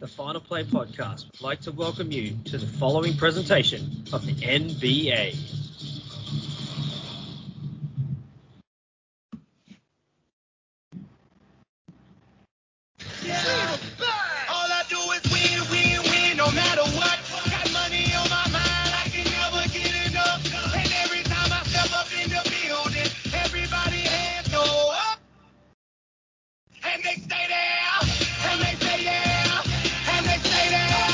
the Final Play podcast would like to welcome you to the following presentation of the NBA. All I do is win, win, win, no matter what. Got money on my mind, I can never get enough. And every time I step up in the building, everybody hands go up. And they stay there, and they stay there, and they stay there.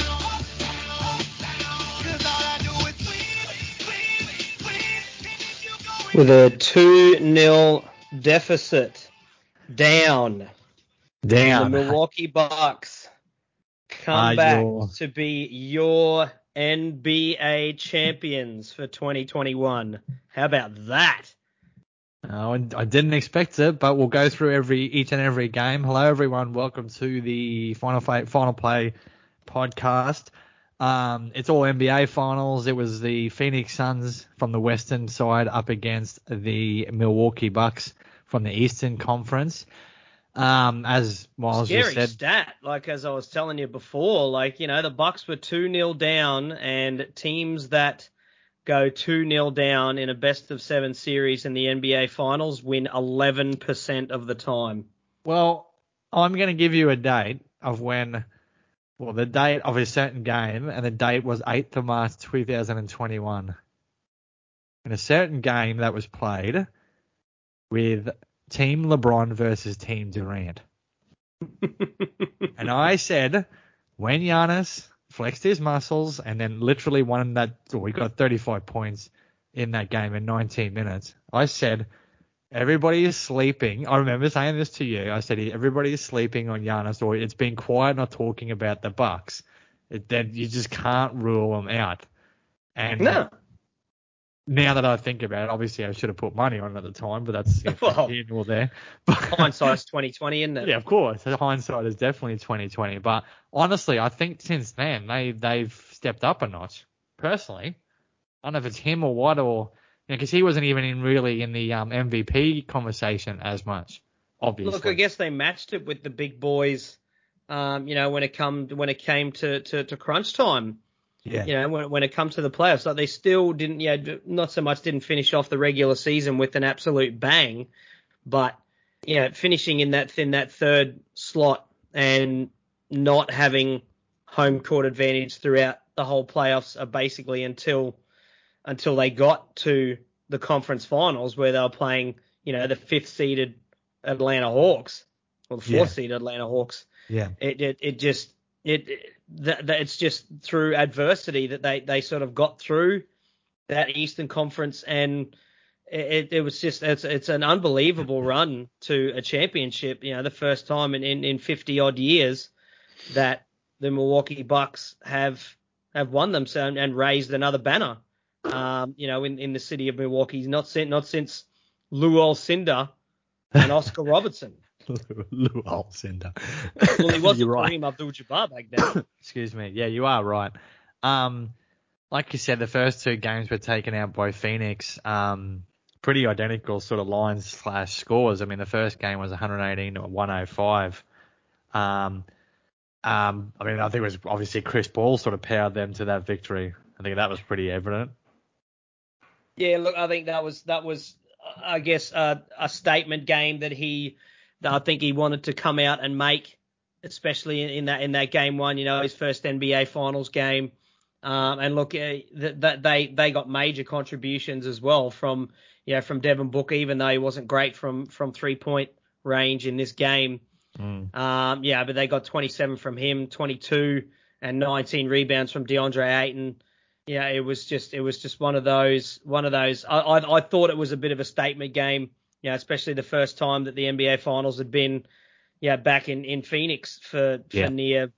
'Cause all I do is win, win, win. And if you go With a 2-0 deficit down, the Milwaukee Bucks come back to be your NBA champions for 2021. How about that? Oh, I didn't expect it, but we'll go through each and every game. Hello, everyone. Welcome to the Final Play podcast. It's all NBA finals. It was the Phoenix Suns from the Western side up against the Milwaukee Bucks from the Eastern Conference. As Miles just said, stat, like as I was telling you before, the Bucks were 2-0 down, and teams that go 2-0 down in a best-of-7 series in the NBA Finals win 11% of the time. Well, I'm going to give you a date of the date of a certain game, and the date was 8th of March 2021. In a certain game that was played with Team LeBron versus Team Durant. And I said, when Giannis flexed his muscles and then literally we got 35 points in that game in 19 minutes. I said, everybody is sleeping. I remember saying this to you. I said, everybody is sleeping on Giannis, or it's been quiet not talking about the Bucks. Then you just can't rule them out. And no. Now that I think about it, obviously I should have put money on it at the time, but that's here nor there. Hindsight's 2020, isn't it? Yeah, of course. Hindsight is definitely 2020. But honestly, I think since then they've stepped up a notch. Personally, I don't know if it's him or what, or because he wasn't even really in the MVP conversation as much. Obviously, look, I guess they matched it with the big boys. When it came to crunch time. Yeah. When it comes to the playoffs, they still didn't, not so much didn't finish off the regular season with an absolute bang, but, finishing in that third slot and not having home court advantage throughout the whole playoffs basically until they got to the conference finals where they were playing, the 5th seeded Atlanta Hawks or the 4th seeded Atlanta Hawks. Yeah. It's just through adversity that they sort of got through that Eastern Conference, and it was just it's an unbelievable run to a championship. The first time in 50 odd years that the Milwaukee Bucks have won them and raised another banner. In the city of Milwaukee, not since Lou Alcindor and Oscar Robertson. Lou Alcindor. Well, he wasn't right. Kareem Abdul-Jabbar back then. Excuse me. Yeah, you are right. Like you said, the first two games were taken out by Phoenix. Pretty identical sort of lines / scores. I mean, the first game was 118 to 105. I think it was obviously Chris Paul sort of powered them to that victory. I think that was pretty evident. Yeah, look, I think that was I guess a statement game that I think he wanted to come out and make, especially in that game one, his first NBA Finals game. And look, that they got major contributions as well from Devin Booker, even though he wasn't great from 3-point range in this game. But they got 27 from him, 22 and 19 rebounds from DeAndre Ayton. Yeah, it was just one of those. I thought it was a bit of a statement game, especially the first time that the NBA Finals had been, back in Phoenix for near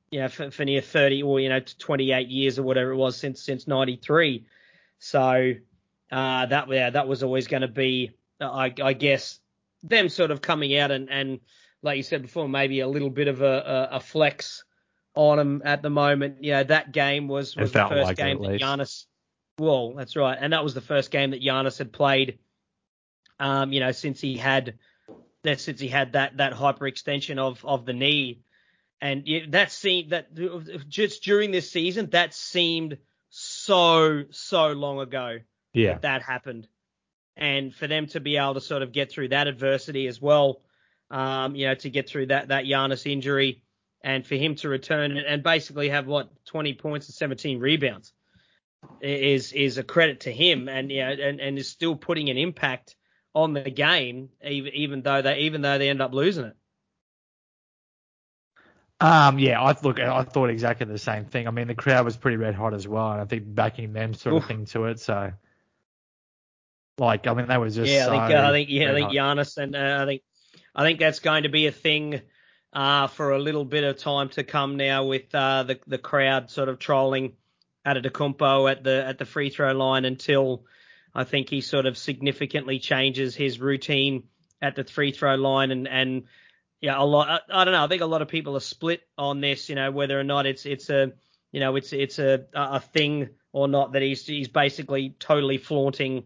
30 or 28 years or whatever it was since 93. So that was always going to be, I guess, them sort of coming out and like you said before, maybe a little bit of a flex on him at the moment. That game was the first game that Giannis. Well, that's right, and that was the first game that Giannis had played. Since he had that hyperextension of the knee, And that seemed that just during this season, that seemed so long ago that happened. And for them to be able to sort of get through that adversity as well, to get through that Giannis injury, and for him to return and basically have 20 points and 17 rebounds is a credit to him, and and is still putting an impact on the game, even though they end up losing it. I thought exactly the same thing. I mean, the crowd was pretty red hot as well, and I think backing them sort of thing to it. So, like, I mean, they was just I think Giannis, and I think that's going to be a thing for a little bit of time to come now, with the crowd sort of trolling Antetokounmpo at the free throw line, until I think he sort of significantly changes his routine at the free throw line, and yeah, a lot. I don't know. I think a lot of people are split on this. Whether or not it's a thing or not, that he's basically totally flaunting.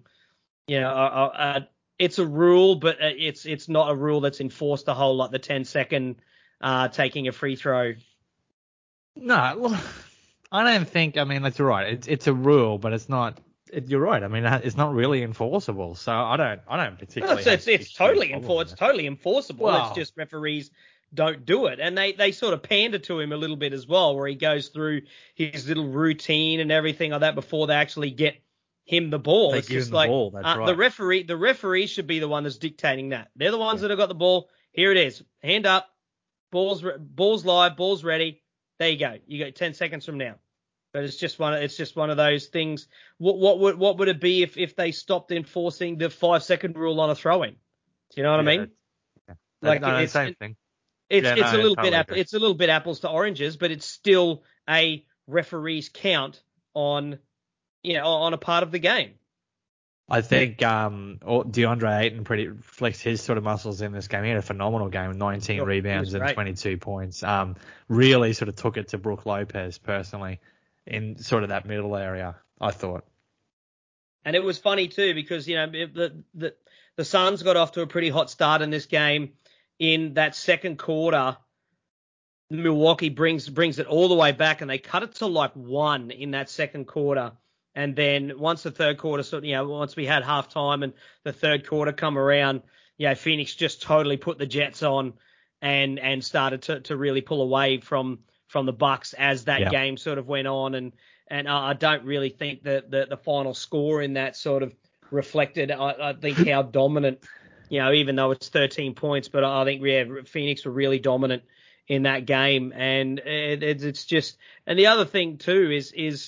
It's a rule, but it's not a rule that's enforced a whole lot. The 10-second taking a free throw. No, well, I don't think. I mean, that's right. It's a rule, but it's not. You're right. I mean, it's not really enforceable. So I don't particularly. No, it's totally enforceable. Well, it's just referees don't do it, and they sort of pander to him a little bit as well, where he goes through his little routine and everything like that before they actually get him the ball. They it's give just him the like ball. That's right. The referee should be the one that's dictating that. They're the ones that have got the ball. Here it is. Hand up. Ball's live. Ball's ready. There you go. You got 10 seconds from now. But it's just one of those things. What would it be if they stopped enforcing the 5-second rule on a throw-in? Do you know what I mean? Yeah. Like, it's same thing. It's a little bit apples to oranges, but it's still a referee's count on a part of the game. I think DeAndre Ayton pretty flexed his sort of muscles in this game. He had a phenomenal game with 19 rebounds and 22 points. Really sort of took it to Brook Lopez personally in sort of that middle area, I thought. And it was funny too, because the Suns got off to a pretty hot start in this game. In that second quarter, Milwaukee brings it all the way back, and they cut it to like 1 in that second quarter. And then once the third quarter, once we had halftime and the third quarter come around, Phoenix just totally put the Jets on and started to really pull away from the Bucks as that game sort of went on. And I don't really think that the final score in that sort of reflected, I think, how dominant, even though it's 13 points, but I think Phoenix were really dominant in that game. And it's just, and the other thing too is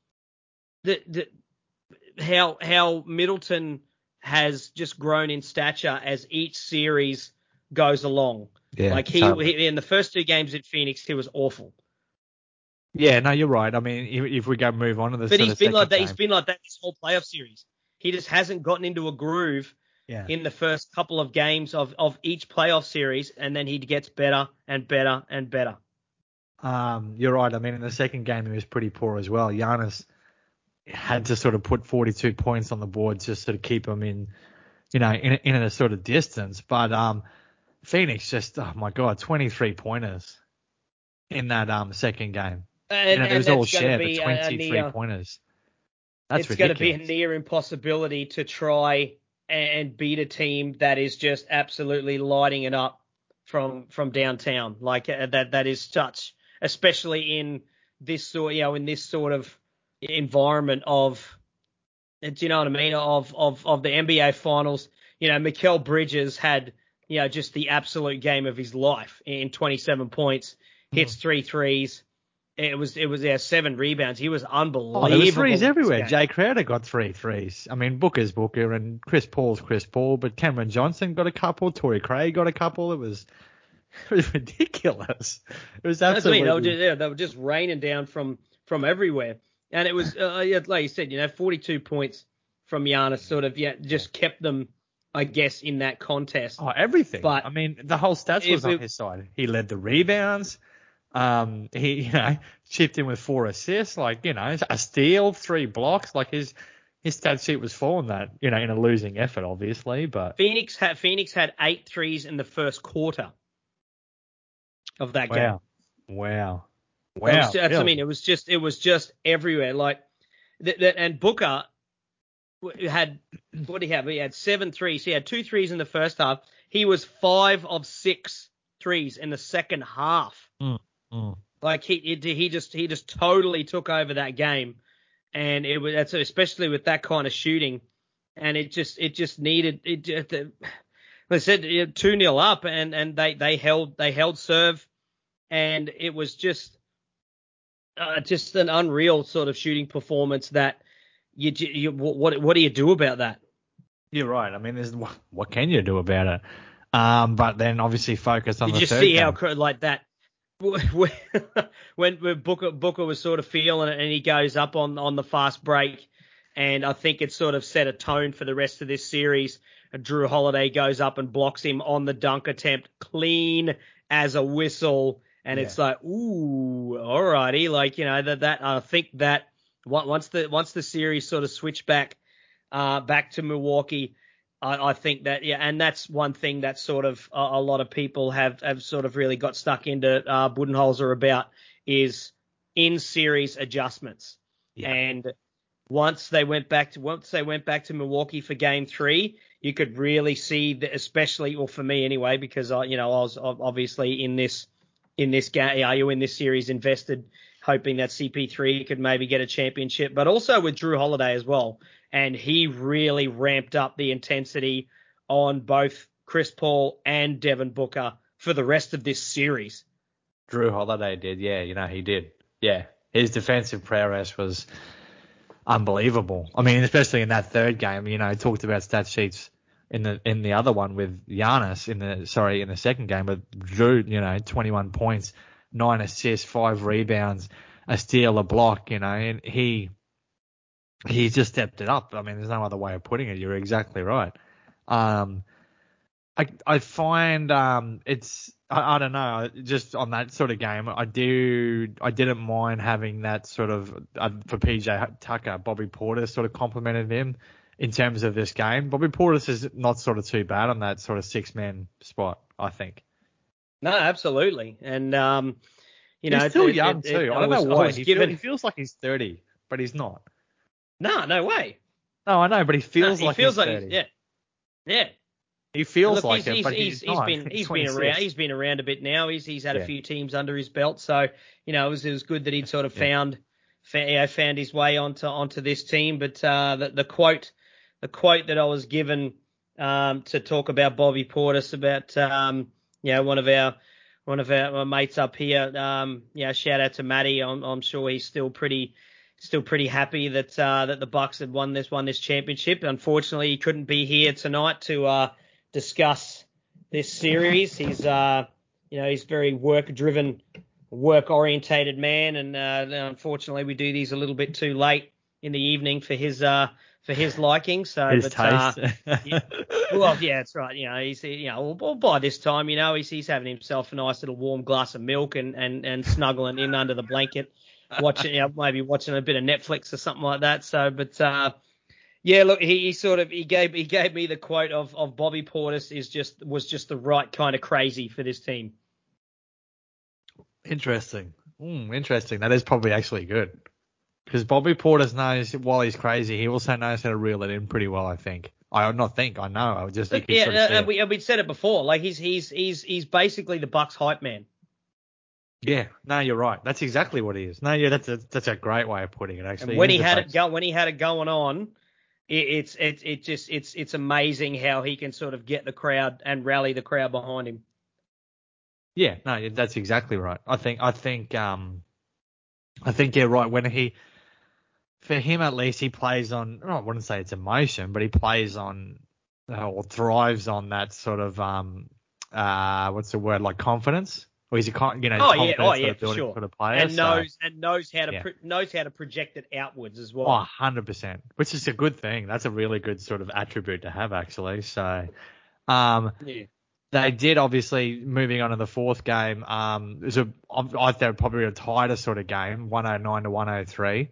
how Middleton has just grown in stature as each series goes along. Yeah, like he in the first 2 games at Phoenix, he was awful. Yeah, no, you're right. I mean, if we move on to the, but he's been like that. He's been like that this whole playoff series. He just hasn't gotten into a groove in the first couple of games of each playoff series, and then he gets better and better and better. You're right. I mean, in the second game, he was pretty poor as well. Giannis had to sort of put 42 points on the board just to sort of keep him in a sort of distance. But Phoenix just, oh my God, 23 pointers in that second game. And it was all shared, the 23 pointers. That's ridiculous. It's going to be a near impossibility to try and beat a team that is just absolutely lighting it up from downtown. Like that is such, especially in this sort of environment of, do you know what I mean? Of the NBA finals. Mikal Bridges had, just the absolute game of his life in 27 points, hits 3 threes. It was 7 rebounds. He was unbelievable. There were threes everywhere. Jay Crowder got 3 threes. I mean, Booker's Booker and Chris Paul's Chris Paul, but Cameron Johnson got a couple. Torrey Craig got a couple. It was ridiculous. It was absolutely. They were just raining down from everywhere. And it was, like you said, 42 points from Giannis sort of, just kept them, I guess, in that contest. Oh, everything. But I mean, the whole stats was on his side. He led the rebounds. He, chipped in with 4 assists, a steal, 3 blocks. Like his stat sheet was full on that, in a losing effort, obviously. But Phoenix had 8 threes in the first quarter of that game. Wow. That's, I mean, it was just everywhere. Like that, and Booker had, what did he have? He had 7 threes. He had 2 threes in the first half. He was 5 of 6 threes in the second half. Like he just totally took over that game, and that's especially with that kind of shooting, and it just needed it. They said 2-0 up, and they held serve, and it was just an unreal sort of shooting performance that what do you do about that? You're right. I mean, what can you do about it? But then obviously focus on Did the you third see game. how like that when Booker was sort of feeling it and he goes up on the fast break, and I think it sort of set a tone for the rest of this series. Drew Holiday goes up and blocks him on the dunk attempt, clean as a whistle, and it's like, ooh, alrighty, like that I think that once the series sort of switched back to Milwaukee. I think that, and that's one thing that sort of a lot of people have sort of really got stuck into Budenholzer about is in-series adjustments. Yeah. And once they went back to Milwaukee for Game 3, you could really see that, especially, or for me anyway, because I was obviously in this game, in this series invested, hoping that CP3 could maybe get a championship, but also with Drew Holiday as well. And he really ramped up the intensity on both Chris Paul and Devin Booker for the rest of this series. Drew Holiday did, yeah, he did. Yeah, his defensive prowess was unbelievable. I mean, especially in that third game, he talked about stat sheets in the other one with Giannis in the second game, but Drew, 21 points, 9 assists, 5 rebounds, a steal, a block, and he just stepped it up. I mean, there's no other way of putting it. You're exactly right. I find I don't know, just on that sort of game, I didn't mind having that sort of for PJ Tucker, Bobby Portis sort of complimented him in terms of this game. Bobby Portis is not sort of too bad on that sort of 6-man spot, I think. No, absolutely, and he's still young too. I don't know why. He feels like he's 30, but he's not. No way. No, I know, but he feels like he's 30. Yeah. He feels like it, but he's not. He's been around. He's been around a bit now. He's had a few teams under his belt, so it was good that he'd sort of found his way onto this team. But the quote that I was given to talk about Bobby Portis, about one of our mates up here, shout out to Matty. I'm sure he's still pretty happy that the Bucks had won this championship. Unfortunately, he couldn't be here tonight to discuss this series. He's he's a very work-driven, work-orientated man, and unfortunately we do these a little bit too late in the evening for his liking. So, his taste. Well, yeah, that's right. He's by this time, he's having himself a nice little warm glass of milk and snuggling in under the blanket, watching maybe watching a bit of Netflix or something like that. So, but look, he gave me the quote of Bobby Portis was just the right kind of crazy for this team. Interesting. Interesting. That is probably actually good. Because Bobby Portis knows, while he's crazy, he also knows how to reel it in pretty well, I think. I know. I just think we'd said it before. Like he's basically the Bucks hype man. Yeah, no, you're right. That's exactly what he is. No, yeah, that's a great way of putting it. Actually, and when he had it going on, it's amazing how he can sort of get the crowd and rally the crowd behind him. Yeah, no, that's exactly right. I think you're right. For him at least, he plays on, I wouldn't say it's emotion, but he plays on or thrives on that sort of what's the word, like confidence. Or is he confidence for sure. For the player, and knows how to project it outwards as well. 100%, which is a good thing. That's a really good sort of attribute to have, actually. So, They did, obviously, moving on to the fourth game. It was I thought probably a tighter sort of game, 109 to 103.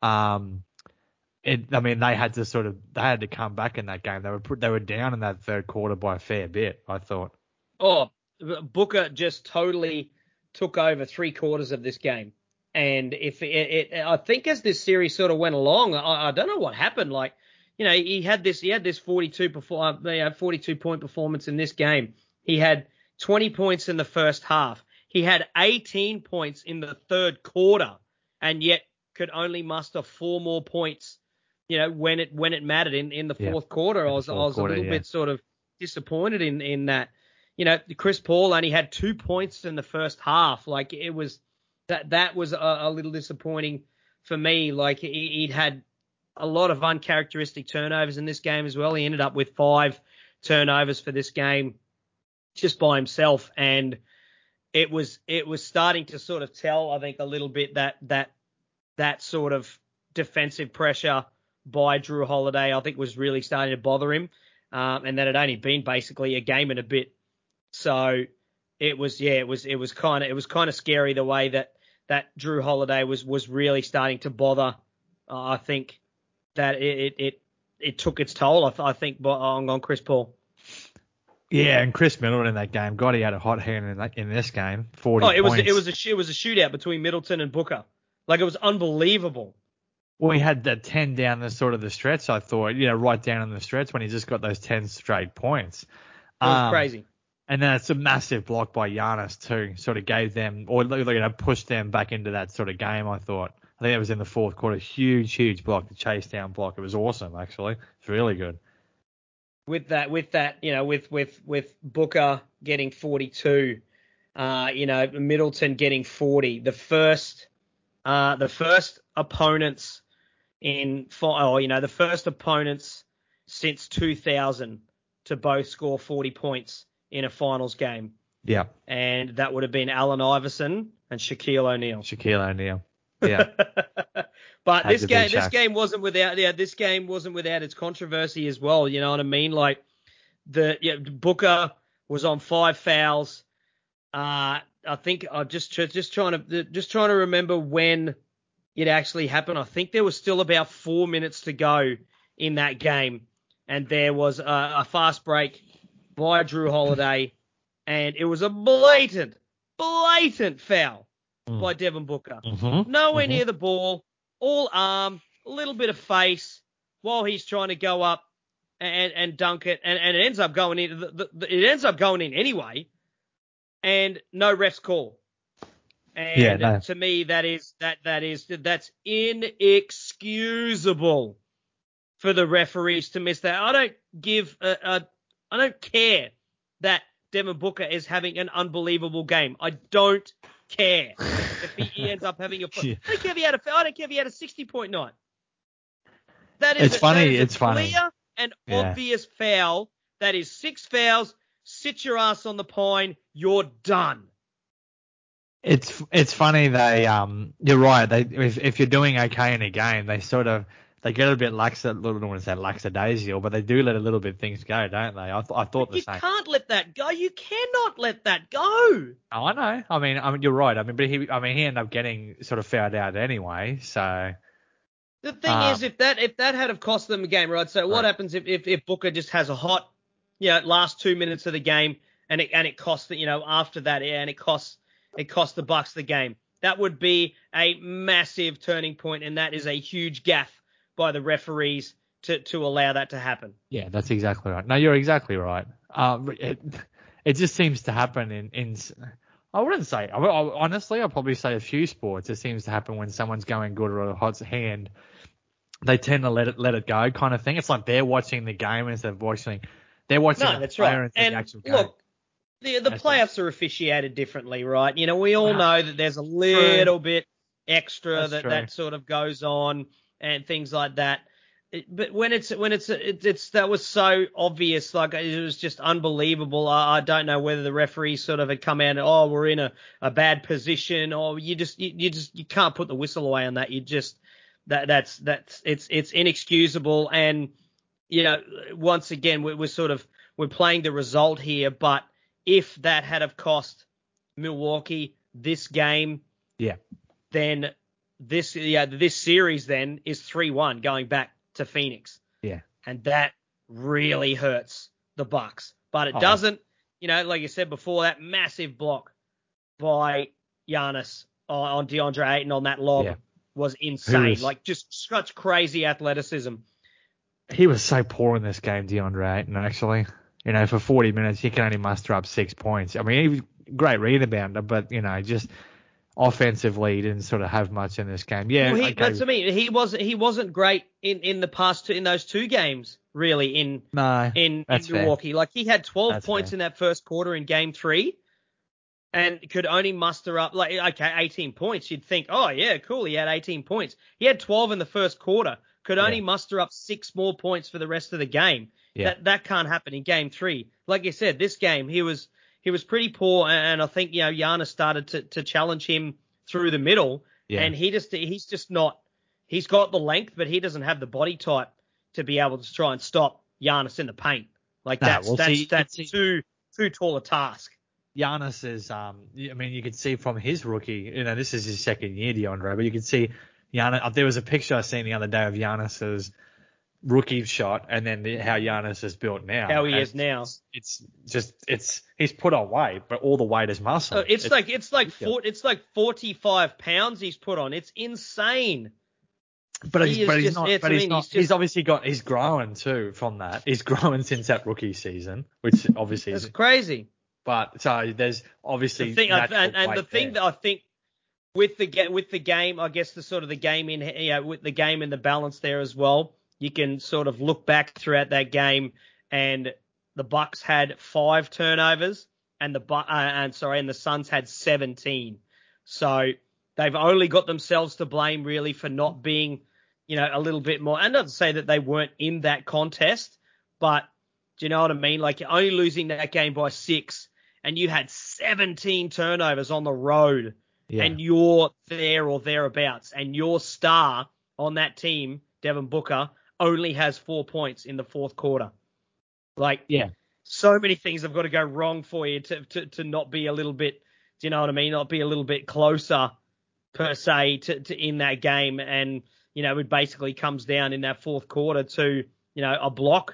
They had to come back in that game. They were down in that third quarter by a fair bit, I thought. Oh, Booker just totally took over 3/4 of this game. And I think as this series sort of went along, I don't know what happened. Like, he had this 42 point performance in this game. He had 20 points in the first half. He had 18 points in the third quarter, and yet could only muster 4 more points, when it mattered in the fourth quarter. I was a little bit sort of disappointed in that. Chris Paul only had 2 points in the first half. Like, it was that was a little disappointing for me. Like, he'd had a lot of uncharacteristic turnovers in this game as well. He ended up with 5 turnovers for this game just by himself, and it was starting to sort of tell, I think, a little bit that sort of defensive pressure by Drew Holiday, I think, was really starting to bother him, and that had only been basically a game and a bit. So it was kind of scary the way that Drew Holiday was really starting to bother. I think that it took its toll, I think, on Chris Paul. Yeah, and Chris Middleton in that game, God, he had a hot hand in this game. 40 points. It was a shootout between Middleton and Booker. Like, it was unbelievable. Well, he had that 10 down the sort of the stretch, I thought, right down in the stretch when he just got those 10 straight points. It was crazy. And then it's a massive block by Giannis too, sort of gave them, or pushed them back into that sort of game, I thought. I think it was in the fourth quarter. Huge block, the chase down block. It was awesome, actually. It's really good. With Booker getting 42, Middleton getting 40, the first opponents the first opponents since 2000 to both score 40 points in a finals game. Yeah. And that would have been Allen Iverson and Shaquille O'Neal. Yeah. But this game wasn't without its controversy as well. You know what I mean? Like, Booker was on 5 fouls. I think I'm just trying to remember when it actually happened. I think there was still about 4 minutes to go in that game, and there was a fast break by Drew Holiday, and it was a blatant foul by Devin Booker. Nowhere near the ball, all arm, a little bit of face while he's trying to go up and dunk it, and it ends up going in. It ends up going in anyway, and no refs call. And to me, that's inexcusable for the referees to miss that. I don't care that Devin Booker is having an unbelievable game. I don't care if he ends up having a. I don't care if he had a 60-point night. It's funny. Clear and obvious foul. That is 6 fouls. Sit your ass on the pine. You're done. It's funny you're right. If you're doing okay in a game, they get a bit lackadaisical, but they do let a little bit things go, don't they? I thought the same. You can't let that go. You cannot let that go. Oh, I know. I mean, you're right. But he ended up getting sort of fouled out anyway. So the thing is, if that had have cost them a game, right? So what happens if Booker just has a hot, last 2 minutes of the game, and it costs after that, and it costs the Bucks the game? That would be a massive turning point, and that is a huge gaffe by the referees to allow that to happen. Yeah, that's exactly right. No, you're exactly right. It just seems to happen in I wouldn't say, honestly, I'll probably say a few sports. It seems to happen when someone's going good or a hot hand. They tend to let it go, kind of thing. It's like they're watching the game instead of watching. They're watching. No, that's right. And the actual game. Look, the playoffs are officiated differently, right? We all know that there's a little bit extra that sort of goes on and things like that. But when it's that was so obvious, like, it was just unbelievable. I don't know whether the referees sort of had come out and, we're in a bad position, or you can't put the whistle away on that. You just it's inexcusable. And once again, we're playing the result here, but if that had have cost Milwaukee this game, then this series then is 3-1 going back to Phoenix. Yeah. And that really hurts the Bucks. But it doesn't, like you said before, that massive block by Giannis on DeAndre Ayton on that lob Yeah. was insane. was- Like, just such crazy athleticism. He was so poor in this game, DeAndre Ayton, actually. You know, for 40 minutes, he can only muster up 6 points. I mean, he was a great rebounder, but, you know, just offensively, he didn't sort of have much in this game. Yeah, Well, okay. that's what I mean. He wasn't great in the past in those two games, really, in No, that's fair. Milwaukee. Like, he had 12 That's points fair. in that first quarter in game 3 and could only muster up, like, okay, 18 points. You'd think, oh, yeah, cool, he had 18 points. He had 12 in the first quarter, could only Yeah. muster up 6 more points for the rest of the game. Yeah. That can't happen in game 3. Like you said, this game, he was pretty poor, and I think, you know, Giannis started to challenge him through the middle, Yeah. and he's just not, he's got the length, but he doesn't have the body type to be able to try and stop Giannis in the paint. Like, No, that's well, see, too tall a task. Giannis is, I mean, you could see from his rookie, you know, this is his second year, DeAndre, but you could see Giannis. There was a picture I seen the other day of Giannis's rookie shot, and then how Giannis is built now. How he And is now. He's put on weight, but all the weight is muscle. So it's like ridiculous. 45 pounds he's put on. It's insane. But he he's, is but he's just- not. it's- But I he's mean, not. he's just- He's obviously he's growing too from that. He's growing since that rookie season, which obviously It's is. crazy. But so there's obviously The thing, natural and the weight thing there. that I think with the game, I guess the sort of the game with the game and the balance there as well. You can sort of look back throughout that game, and the Bucks had 5 turnovers, and the Suns had 17. So they've only got themselves to blame really for not being, you know, a little bit more. And not to say that they weren't in that contest, but do you know what I mean? Like, you're only losing that game by 6, and you had 17 turnovers on the road, Yeah. and you're there or thereabouts, and your star on that team, Devin Booker, only has 4 points in the fourth quarter. Like, Yeah. so many things have got to go wrong for you to not be a little bit, do you know what I mean? Not be a little bit closer per se to in that game. And, you know, it basically comes down in that fourth quarter to, you know, a block,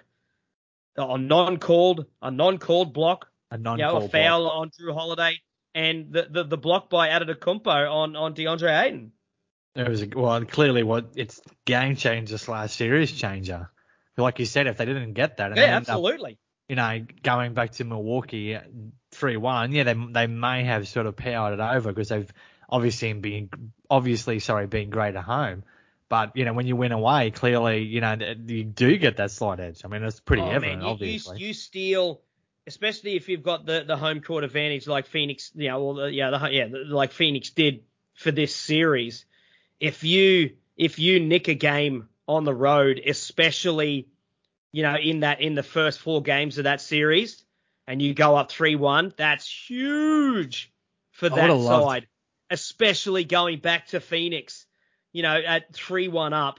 a non-called block, A you non-call know, a block. foul on Drew Holiday, and the block by Antetokounmpo on DeAndre Ayton. It was clearly it's game changer / series changer. Like you said, if they didn't get that, and Yeah, they ended up, absolutely. you know, going back to Milwaukee 3-1, yeah, they may have sort of powered it over because they've been great at home. But, you know, when you win away, clearly, you know, you do get that slight edge. I mean, it's pretty evident, man, obviously. you steal, especially if you've got the home court advantage like Phoenix, you know, like Phoenix did for this series. If you nick a game on the road, especially, you know, in the first 4 games of that series, and you go up 3-1, that's huge for that side, especially going back to Phoenix, you know, at 3-1 up.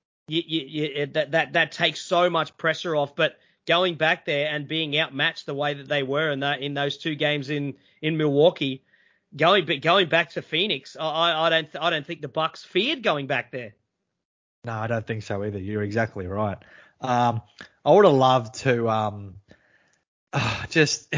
That takes so much pressure off. But going back there and being outmatched the way that they were in those 2 games in Milwaukee, going back to Phoenix, I don't think the Bucks feared going back there. No, I don't think so either. You're exactly right. I would have loved to just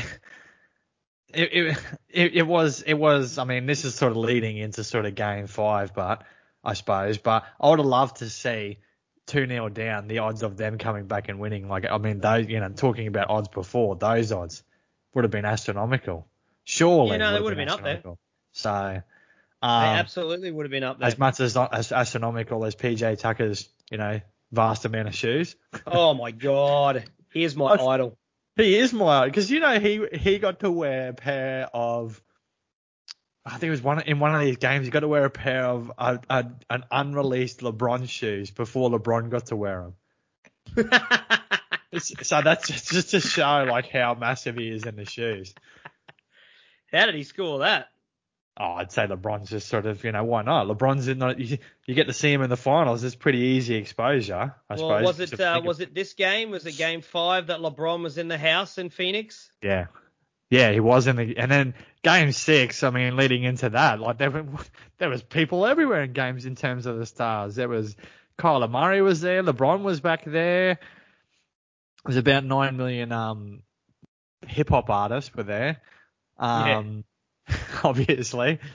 it was. I mean, this is sort of leading into sort of game 5, but I would have loved to see 2-0 down, the odds of them coming back and winning. Like, I mean, those, you know, talking about odds before, those odds would have been astronomical. Surely, Yeah, no, they would have been up there. astronomical. So, They absolutely would have been up there. as much as astronomical as PJ Tucker's, you know, vast amount of shoes. Oh my God, here's my idol. He is my, because, you know, he got to wear a pair of, I think it was in one of these games, he got to wear a pair of an unreleased LeBron shoes before LeBron got to wear them. So that's just to show like how massive he is in the shoes. How did he score that? Oh, I'd say LeBron's just sort of, you know, why not? LeBron's you get to see him in the finals. It's pretty easy exposure, I suppose. Was it this game? Was it game 5 that LeBron was in the house in Phoenix? Yeah. Yeah, he was and then game 6, I mean, leading into that, like there was people everywhere in games in terms of the stars. There was Kyler Murray was there, LeBron was back there. There's about 9 million hip hop artists were there. Obviously.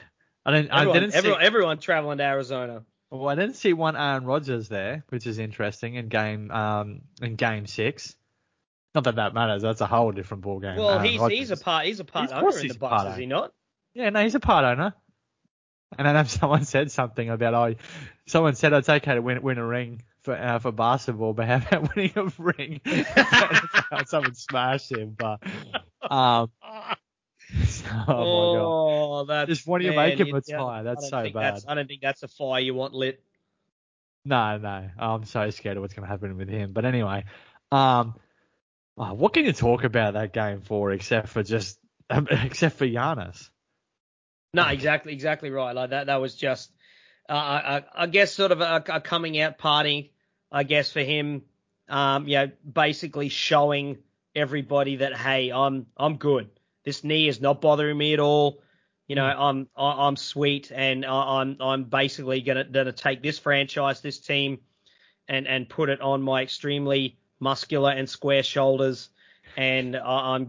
Everyone traveling to Arizona. Well, I didn't see one Aaron Rodgers there, which is interesting in game 6. Not that matters. That's a whole different ball game. Well, he's a part owner in the Bucks, is he not? Yeah, no, he's a part owner. And I know someone said something about someone said it's okay to win a ring for basketball, but how about winning a ring? Someone smashed him, but oh my god! That's just when you make him retire, that's so bad. I don't think that's a fire you want lit. No, I'm so scared of what's going to happen with him. But anyway, what can you talk about that game for except for Giannis? No, exactly right. Like that was just, I guess, sort of a coming out party, I guess, for him. Basically showing everybody that, hey, I'm good. This knee is not bothering me at all. You know, I'm sweet, and I'm basically gonna take this franchise, this team, and put it on my extremely muscular and square shoulders, and I'm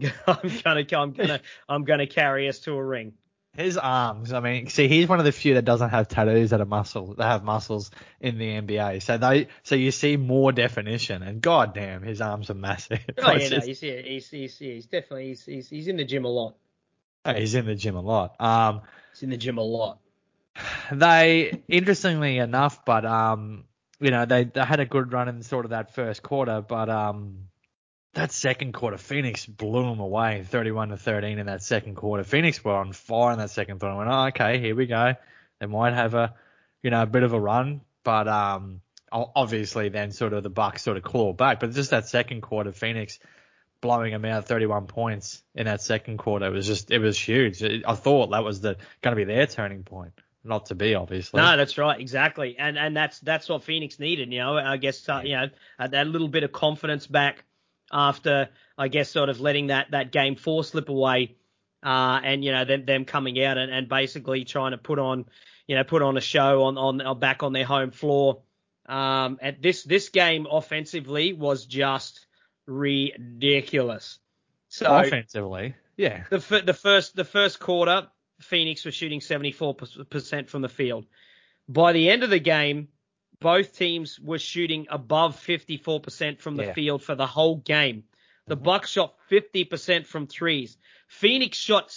gonna carry us to a ring. His arms, I mean, see, he's one of the few that doesn't have tattoos that have muscles in the NBA. So you see more definition, and goddamn, his arms are massive. Oh yeah, no, he's definitely he's in the gym a lot. He's in the gym a lot. He's in the gym a lot. They, interestingly enough, but they had a good run in sort of that first quarter, but that second quarter, Phoenix blew them away, 31-13 in that second quarter. Phoenix were on fire in that second quarter. I went, oh, okay, here we go. They might have a bit of a run, but obviously then sort of the Bucks sort of clawed back. But just that second quarter, Phoenix blowing them out 31 points in that second quarter, it was huge. I thought that was going to be their turning point. Not to be, obviously. No, that's right, exactly, and that's what Phoenix needed. I guess that little bit of confidence back after, I guess, sort of letting that game 4 slip away, and them coming out and basically trying to put on a show on back on their home floor. And this game offensively was just ridiculous. So offensively, yeah. The first quarter, Phoenix was shooting 74% from the field. By the end of the game, both teams were shooting above 54% from the field for the whole game. The Bucks shot 50% from threes. Phoenix shot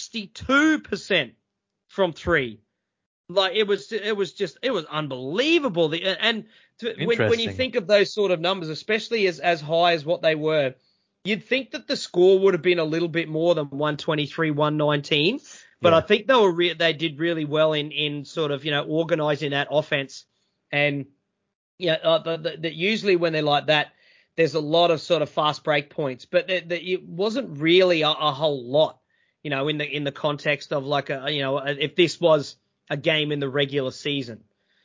62% from three. Like it was unbelievable. When you think of those sort of numbers, especially as high as what they were, you'd think that the score would have been a little bit more than 123, 119. But I think they did really well in sort of organizing that offense. And usually when they're like that, there's a lot of sort of fast break points, but it wasn't really a whole lot, in the context of like if this was a game in the regular season,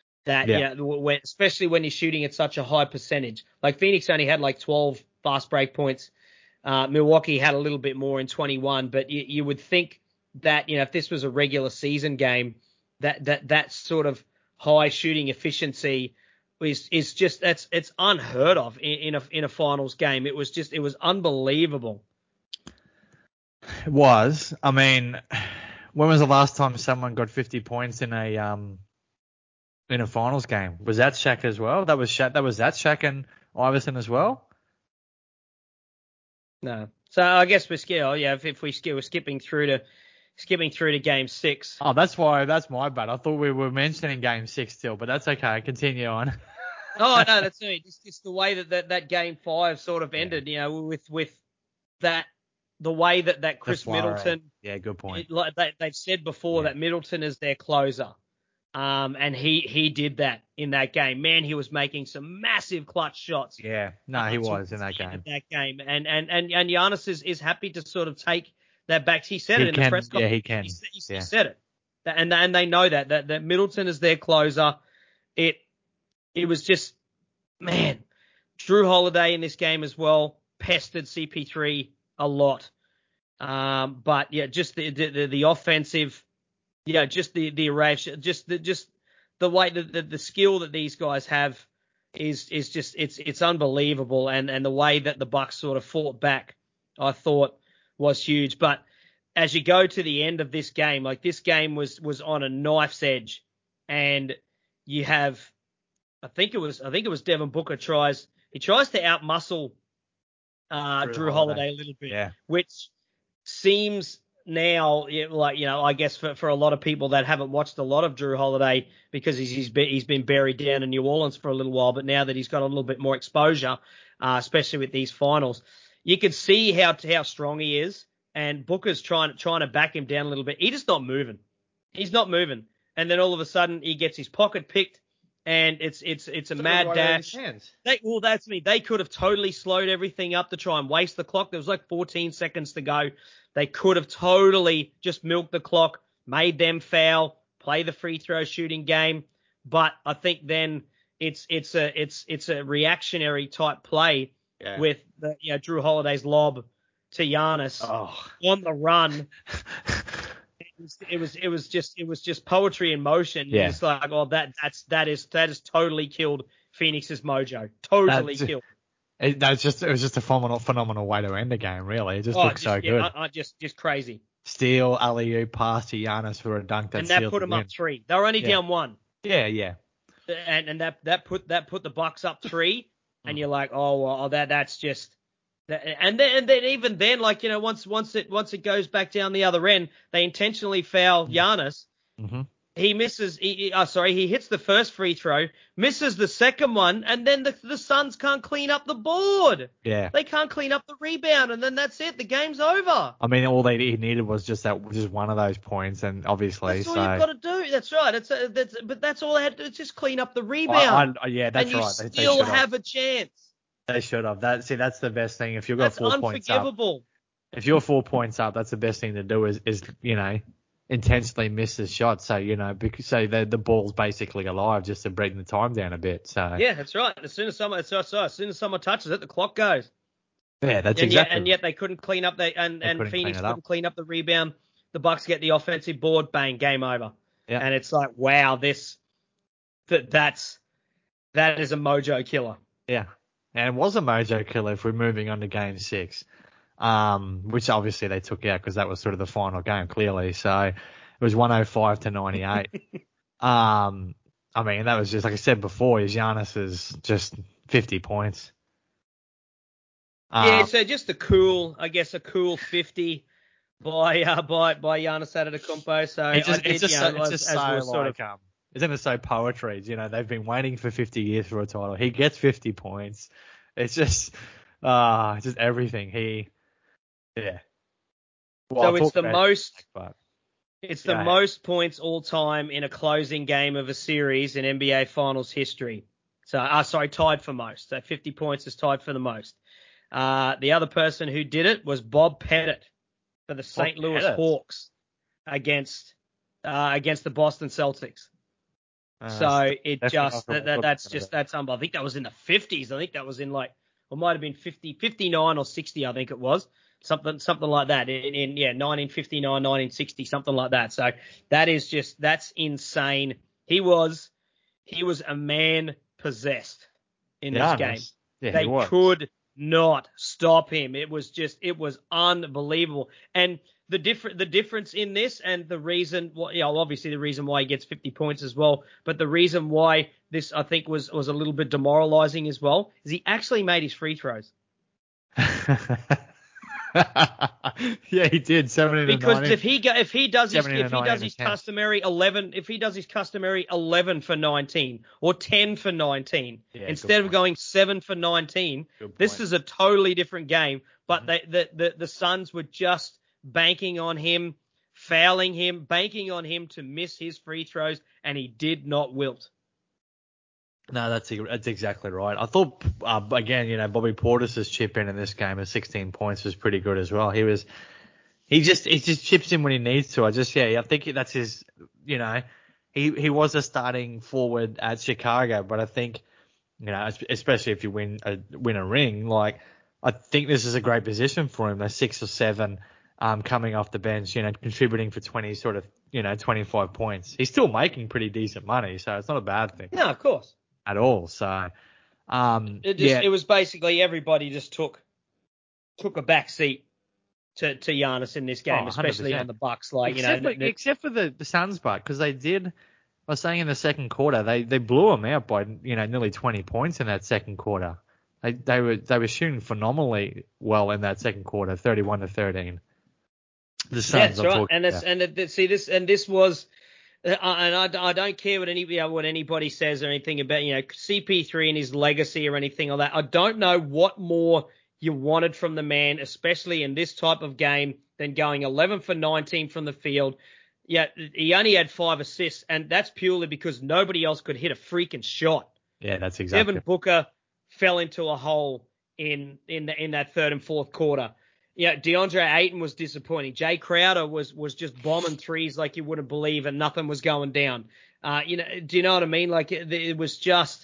especially when you're shooting at such a high percentage. Like Phoenix only had like 12 fast break points. Milwaukee had a little bit more in 21, but you would think that if this was a regular season game, that sort of high shooting efficiency is just it's unheard of in a finals game. It was unbelievable. It was. I mean, when was the last time someone got 50 points in a finals game? Was that Shaq as well? That was Shaq and Iverson as well? No. So I guess we're skipping through to game 6. Oh, that's my bad. I thought we were mentioning game 6 still, but that's okay. Continue on. Oh no, that's it. It's the way that game 5 sort of ended. With that, the way that Chris Middleton. Yeah, good point. They've said before that Middleton is their closer, and he did that in that game. Man, he was making some massive clutch shots. Yeah, no, he was in that game. And Giannis is happy to sort of take that back. He said it in the press conference. Yeah, he can. He said it, and they know that Middleton is their closer. It was just, man, Drew Holiday in this game as well pestered CP3 a lot. But yeah, just the offensive, just the array, just the way the skill that these guys have is just it's unbelievable, and the way that the Bucks sort of fought back, I thought was huge. But as you go to the end of this game, like this game was on a knife's edge, and you have, I think it was Devin Booker tries to outmuscle Drew Holiday a little bit, yeah. which seems now like, I guess for a lot of people that haven't watched a lot of Drew Holiday because he's been buried down in New Orleans for a little while, but now that he's got a little bit more exposure, especially with these finals, you can see how strong he is. And Booker's trying to back him down a little bit. He's just not moving. He's not moving. And then all of a sudden he gets his pocket picked, and it's a mad dash. That's me. They could have totally slowed everything up to try and waste the clock. There was like 14 seconds to go. They could have totally just milked the clock, made them foul, play the free throw shooting game. But I think then it's a reactionary type play with Drew Holiday's lob to Giannis on the run. It was just poetry in motion. Yeah. It's like, that is totally killed Phoenix's mojo. Totally killed. It was just a phenomenal way to end the game. Really, it just looked so good. Just crazy. Steal, alley-oop, pass to Giannis for a dunk And that put them up 3. They were only down 1. Yeah. And that put the Bucks up 3. And you're like, that's just. And then even then, like, once it goes back down the other end, they intentionally foul Giannis. Mm-hmm. He misses. He hits the first free throw, misses the second one, and then the Suns can't clean up the board. Yeah, they can't clean up the rebound, and then that's it. The game's over. I mean, all he needed was just one of those points, and obviously, that's all you've got to do. That's right. But that's all they had to do. It's just clean up the rebound. That's and you right. Still have a chance. They should have. That's the best thing. If you've got 4 points up, unforgivable. If you're 4 points up, that's the best thing to do is intentionally miss the shot. So, because the ball's basically alive just to bring the time down a bit. So yeah, that's right. As soon as someone touches it, the clock goes. Yeah, that's exactly. And yet they couldn't clean up and Phoenix couldn't clean up the rebound. The Bucks get the offensive board, bang, game over. Yeah. And it's like, wow, that is a mojo killer. Yeah. And it was a mojo killer if we're moving on to game 6, which obviously they took out because that was sort of the final game, clearly. So it was 105-98. I mean, that was just, like I said before, Giannis is just 50 points. So just a cool 50 by Giannis Antetokounmpo. So isn't it so poetry? They've been waiting for 50 years for a title. He gets 50 points. It's just everything. So it's the most. It's the most points all time in a closing game of a series in NBA Finals history. So, tied for most. So 50 points is tied for the most. The other person who did it was Bob Pettit for the St. Louis Hawks against the Boston Celtics. So that's unbelievable. I think that was in the 50s. I think that was in it might have been 59 or 60. I think it was something like that in 1959, 1960, something like that. So that's insane. He was a man possessed in this game. Yeah, they could not stop him. It was unbelievable. And the difference in this, and the reason, obviously the reason why he gets 50 points as well, but the reason why this I think was a little bit demoralizing as well is he actually made his free throws. Yeah, he did. 17 because if he does his customary 11 for 19 or 10 for 19 instead of going 7 for 19, this is a totally different game. But the Suns were just banking on him, fouling him, banking on him to miss his free throws, and he did not wilt. No, that's exactly right. I thought, again, Bobby Portis's chip in this game of 16 points was pretty good as well. He just chips in when he needs to. I think that's his, he was a starting forward at Chicago, but I think, especially if you win a ring, I think this is a great position for him. They're 6 or 7, coming off the bench, contributing for 25 points. He's still making pretty decent money, so it's not a bad thing. No, of course. At all. So, it was basically everybody just took a back seat to Giannis in this game, especially 100%. on the Bucks. Like except for the Suns part, because they did. I was saying in the second quarter they blew them out by nearly 20 points in that second quarter. They were shooting phenomenally well in that second quarter, 31-13. The Suns. Yeah, that's right. This was. And I don't care what anybody says or anything about CP3 and his legacy or anything like that. I don't know what more you wanted from the man, especially in this type of game, than going 11 for 19 from the field. Yeah, he only had 5 assists, and that's purely because nobody else could hit a freaking shot. Yeah, that's exactly. Devin Booker fell into a hole in that third and fourth quarter. Yeah, DeAndre Ayton was disappointing. Jay Crowder was just bombing threes like you wouldn't believe, and nothing was going down. Do you know what I mean? Like it was just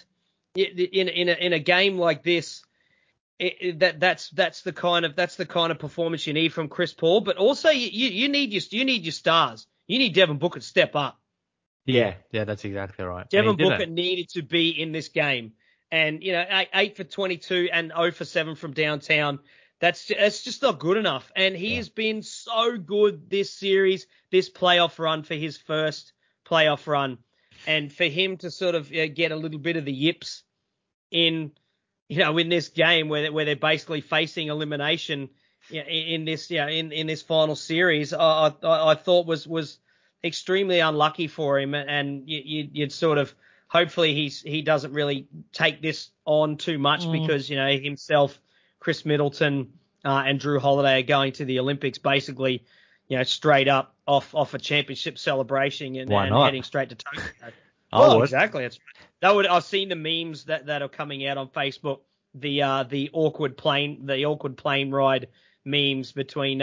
in a game like this. That's the kind of performance you need from Chris Paul. But also you need your stars. You need Devin Booker to step up. Yeah, that's exactly right. Devin Booker needed to be in this game, and 8 for 22 and 0 for 7 from downtown. That's just not good enough. And he has been so good this series, this playoff run for his first playoff run. And for him to sort of get a little bit of the yips in this game where they're basically facing elimination in this final series, I thought was extremely unlucky for him. And you'd sort of, hopefully he doesn't really take this on too much because, himself, Chris Middleton, and Drew Holiday are going to the Olympics basically, straight up off a championship celebration and heading straight to Tokyo. Exactly. I've seen the memes that are coming out on Facebook, the awkward plane ride memes between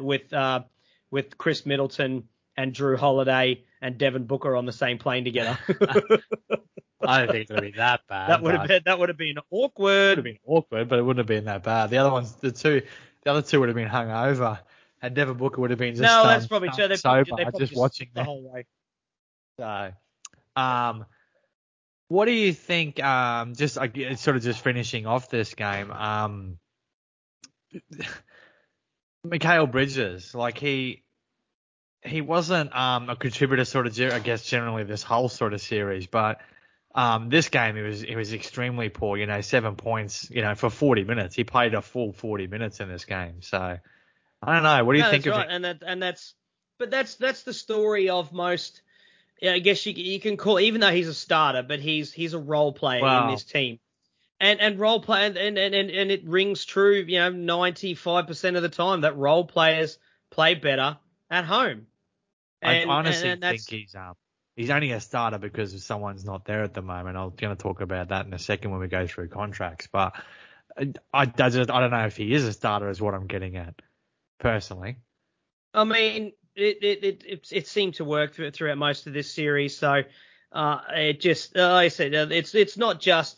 with Chris Middleton and Drew Holiday and Devin Booker on the same plane together. I don't think it's going to be that bad. That would have been awkward. It would have been awkward, but it wouldn't have been that bad. The other two would have been hung over, and Devin Booker would have been that's probably true. They sober, just watching the whole way. So, what do you think? Just finishing off this game. Mikal Bridges, like he wasn't a contributor I guess generally this whole sort of series, but this game he was extremely poor. 7 points. For 40 minutes, he played a full 40 minutes in this game. So I don't know. What do you think of it? That's the story of most. I guess you can call, even though he's a starter, but he's a role player in this team, and role player and it rings true. 95% of the time that role players play better at home. I honestly think he's only a starter because someone's not there at the moment. I'm going to talk about that in a second when we go through contracts. But I don't know if he is a starter is what I'm getting at, personally. I mean, it seemed to work throughout most of this series. So it just, like I said, it's not just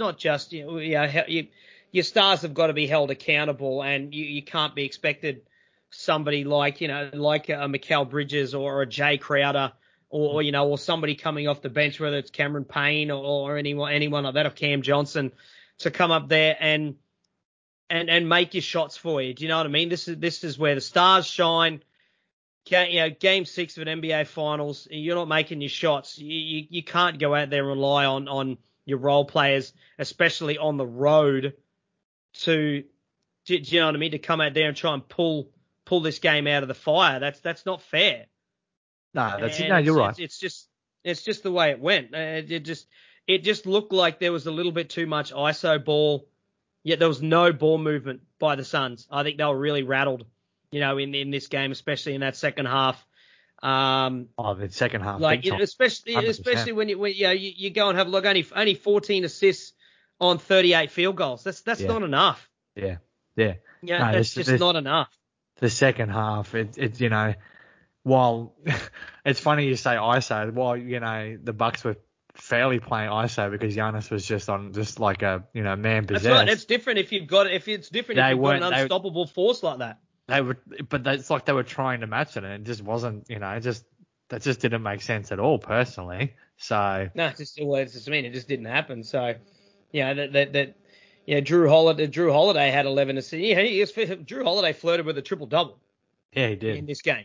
your stars have got to be held accountable, and you can't be expected somebody like a Mikal Bridges or a Jay Crowder or somebody coming off the bench, whether it's Cameron Payne or anyone like that, or Cam Johnson, to come up there and make your shots for you. Do you know what I mean? This is where the stars shine. Game 6 of an NBA Finals, you're not making your shots. You can't go out there and rely on your role players, especially on the road, do you know what I mean? To come out there and try and pull this game out of the fire. That's not fair. No, you're right. It's just the way it went. It just looked like there was a little bit too much ISO ball, yet there was no ball movement by the Suns. I think they were really rattled, in this game, especially in that second half. The second half, like especially when you go and have a look. Only 14 assists on 38 field goals. That's not enough. Yeah. That's just not enough. The second half, while it's funny you say ISO, while the Bucks were fairly playing ISO because Giannis was just like a man possessed. That's right. It's different if you've got an unstoppable force like that. It's like they were trying to match it, and it just wasn't. That just didn't make sense at all, personally. So no, it just didn't happen. So that Yeah, Drew Holiday had 11 assists. Yeah, Drew Holiday flirted with a triple-double. Yeah, he did. In this game.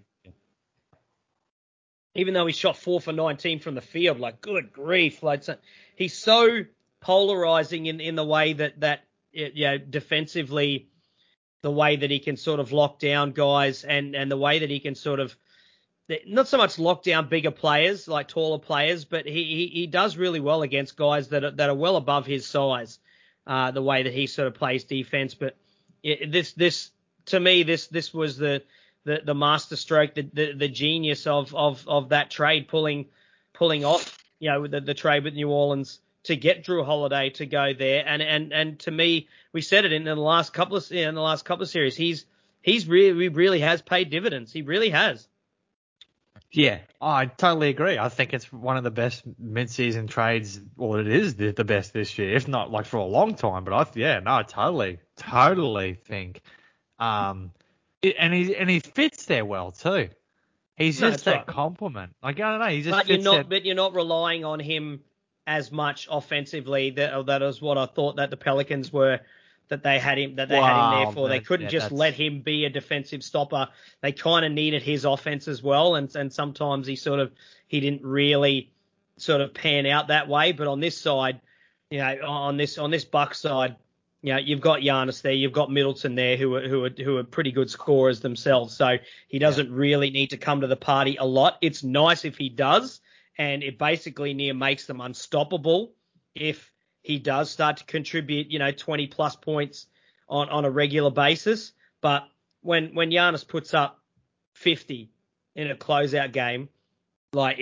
Even though he shot 4 for 19 from the field, like, good grief. Like, so, he's so polarizing in the way that defensively, the way that he can sort of lock down guys and the way that he can sort of, not so much lock down bigger players, like taller players, but he does really well against guys that are well above his size, the way that he sort of plays defense. But this to me, this was the masterstroke, the genius of that trade, pulling off, the trade with New Orleans to get Drew Holiday to go there. And to me, we said it in the last couple of series, he really has paid dividends. He really has. Yeah, I totally agree. I think it's one of the best mid-season trades, or it is the best this year, if not like for a long time. But I totally think, and he fits there well too. He's just that compliment. Like, I don't know, he just fits there. But you're not relying on him as much offensively. That is what I thought that the Pelicans were. That they had him there for. They couldn't just let him be a defensive stopper. They kind of needed his offense as well, and sometimes he didn't really sort of pan out that way. But on this side, on this Bucks side, you've got Giannis there, you've got Middleton there, who are pretty good scorers themselves. So he doesn't really need to come to the party a lot. It's nice if he does, and it basically makes them unstoppable if he does start to contribute, 20 plus points on a regular basis. But when Giannis puts up 50 in a closeout game, like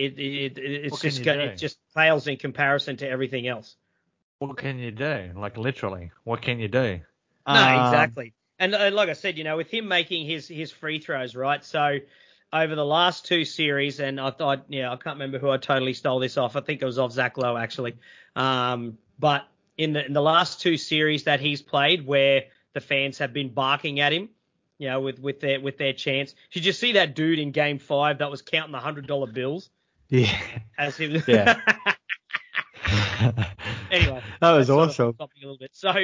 it just fails in comparison to everything else. What can you do? Like, literally, what can you do? No, exactly. And like I said, with him making his free throws, right? So over the last two series, and I thought, I can't remember who I totally stole this off. I think it was off Zach Lowe, actually. But in the last two series that he's played, where the fans have been barking at him, with their chants. Did you see that dude in Game 5 that was counting the $100 bills? Yeah. As he was. Yeah. Anyway, that was awesome. A little bit. So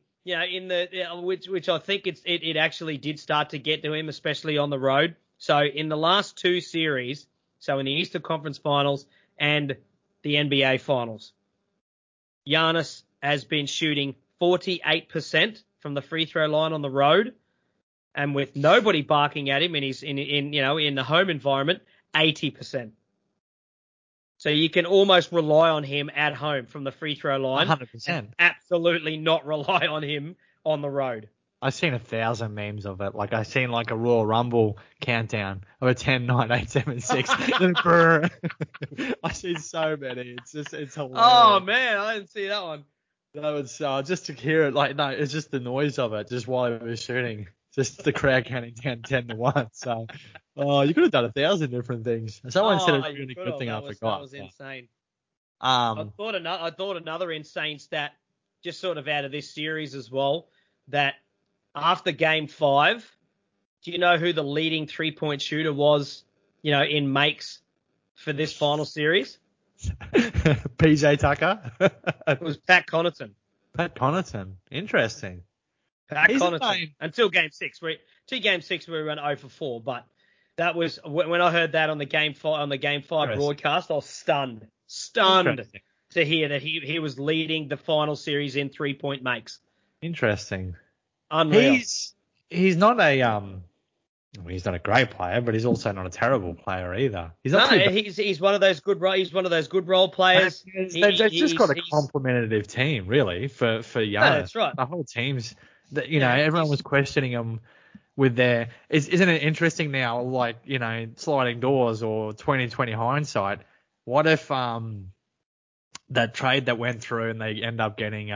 which I think it actually did start to get to him, especially on the road. So in the last two series, so in the Eastern Conference Finals and the NBA Finals, Giannis has been shooting 48% from the free throw line on the road, and with nobody barking at him in the home environment, 80%. So you can almost rely on him at home from the free throw line. 100%. Absolutely not rely on him on the road. I've seen 1,000 memes of it. Like, I've seen like a Royal Rumble countdown of a 10, 9, 8, 7, 6. I've seen so many. It's hilarious. Oh man, I didn't see that one. That was just to hear it. Like, no, it's just the noise of it, just while he was shooting. Just the crowd counting down 10 to 1. So, you could have done 1,000 different things. Someone said a really good thing. I forgot. That was insane. I thought another insane stat, just sort of out of this series as well, that after Game 5, do you know who the leading 3-point shooter was, in makes for this final series? PJ Tucker. It was Pat Connaughton. Pat Connaughton. Interesting. Pat Connaughton. Until Game 6. Game 6 we went 0 for 4, but that was when I heard that on the Game 5 broadcast, I was stunned to hear that he was leading the final series in 3-point makes. Interesting. Unreal. He's not he's not a great player, but he's also not a terrible player either. He's one of those good role players. They've just got a complementative team, really, for Giannis. No, that's right. The whole team's everyone was questioning him with their. Isn't it interesting now? Like, sliding doors or 20/20 hindsight. What if that trade that went through and they end up getting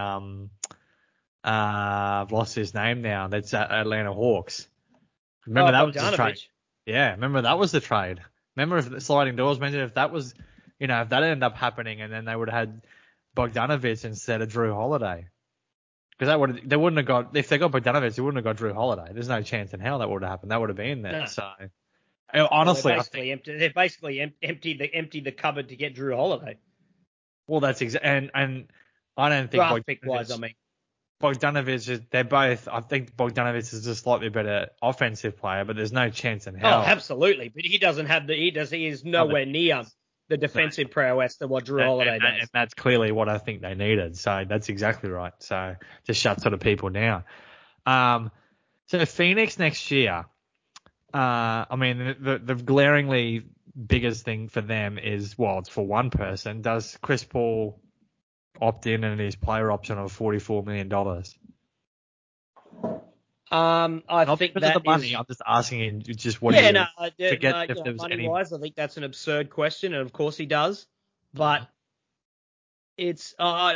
I've lost his name now. That's Atlanta Hawks. Remember that was the trade? Yeah, remember that was the trade. Remember if the sliding doors mentioned if that was, if that ended up happening and then they would have had Bogdanovic instead of Drew Holiday. Because they wouldn't have got, if they got Bogdanovic, they wouldn't have got Drew Holiday. There's no chance in hell that would have happened. That would have been there. No. So honestly, they basically emptied the cupboard to get Drew Holiday. Well, that's and I don't think draft pick wise, I mean. they're both. I think Bogdanovic is a slightly better offensive player, but there's no chance in Oh, hell. absolutely. But he doesn't have he is nowhere near the defensive prowess that what Drew Holiday does. And that's clearly what I think they needed. So that's exactly right. So just shut sort of people down. So Phoenix next year. I mean, the glaringly biggest thing for them is, well, it's for one person. Does Chris Paul opt in and his player option of $44 million? I think because that of the money. is, I'm just asking him just what he forget if there was money wise. I think that's an absurd question, and of course he does. But it's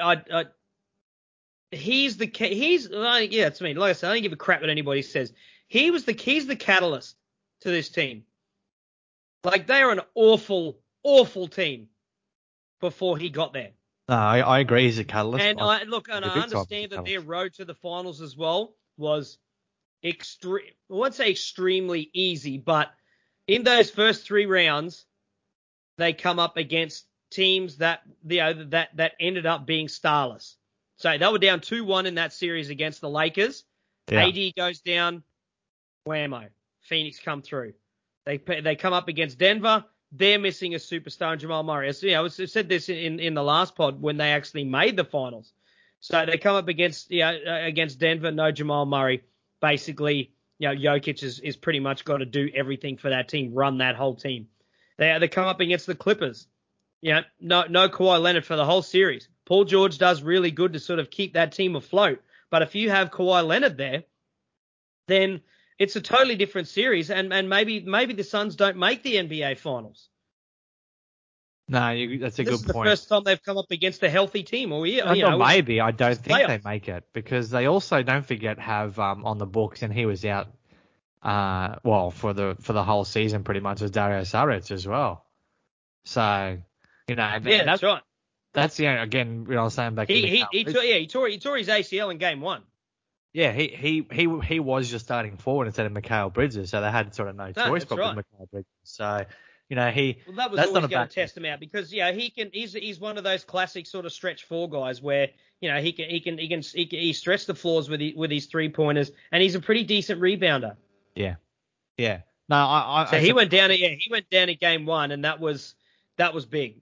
he's the it's me. Like I said, I don't give a crap what anybody says. He's the catalyst to this team. Like, they are an awful, awful team before he got there. No, I agree. He's a catalyst. And I understand that their road to the finals as well was I won't say extremely easy, but in those first 3 rounds, they come up against teams that that ended up being starless. So they were down 2-1 in that series against the Lakers. Yeah. AD goes down, whammo. Phoenix come through. They come up against Denver. They're missing a superstar in Jamal Murray. I said this in the last pod when they actually made the finals. So they come up against Denver, no Jamal Murray. Basically, Jokic is pretty much got to do everything for that team, run that whole team. They come up against the Clippers. No Kawhi Leonard for the whole series. Paul George does really good to sort of keep that team afloat. But if you have Kawhi Leonard there, then it's a totally different series, and maybe the Suns don't make the NBA Finals. No, that's a good point. This is the first time they've come up against a healthy team all year. Maybe. I don't think they make it because they also, don't forget, have on the books, and he was out for the whole season pretty much, as Dario Saric as well. So, that's right. That's again, I was saying back. He tore his ACL in game 1. Yeah, he was just starting forward instead of Mikal Bridges, so they had sort of no choice but with Mikal Bridges. So, that was always going to test him out because he's one of those classic sort of stretch 4 guys where he stretch the floors with his 3-pointers, and he's a pretty decent rebounder. Yeah. No, he went down in game 1, and that was big.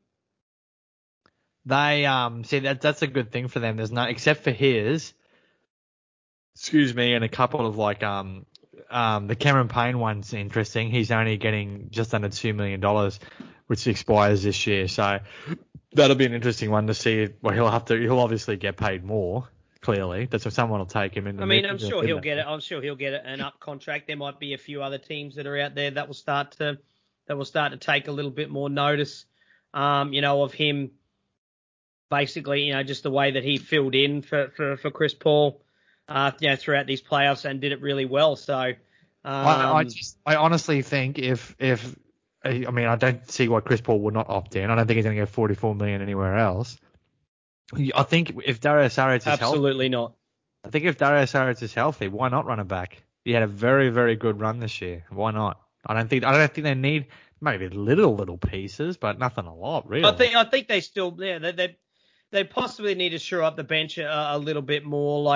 They see that's a good thing for them. There's no, except for his. Excuse me, and a couple of the Cameron Payne one's interesting. He's only getting just under $2 million, which expires this year. So that'll be an interesting one to see. Well, he'll obviously get paid more. Clearly, that's what someone will take him in. I'm sure he'll get it. I'm sure he'll get an up contract. There might be a few other teams that are out there that will start to take a little bit more notice, of him. Basically, just the way that he filled in for Chris Paul. Throughout these playoffs and did it really well. So, I honestly think I don't see why Chris Paul would not opt in. I don't think he's going to get $44 million anywhere else. I think if Dario Saric is healthy, absolutely not. I think if Dario Saric is healthy, why not run it back? He had a very, very good run this year. Why not? I don't think they need maybe little pieces, but nothing a lot really. I think they still they possibly need to shore up the bench a little bit more,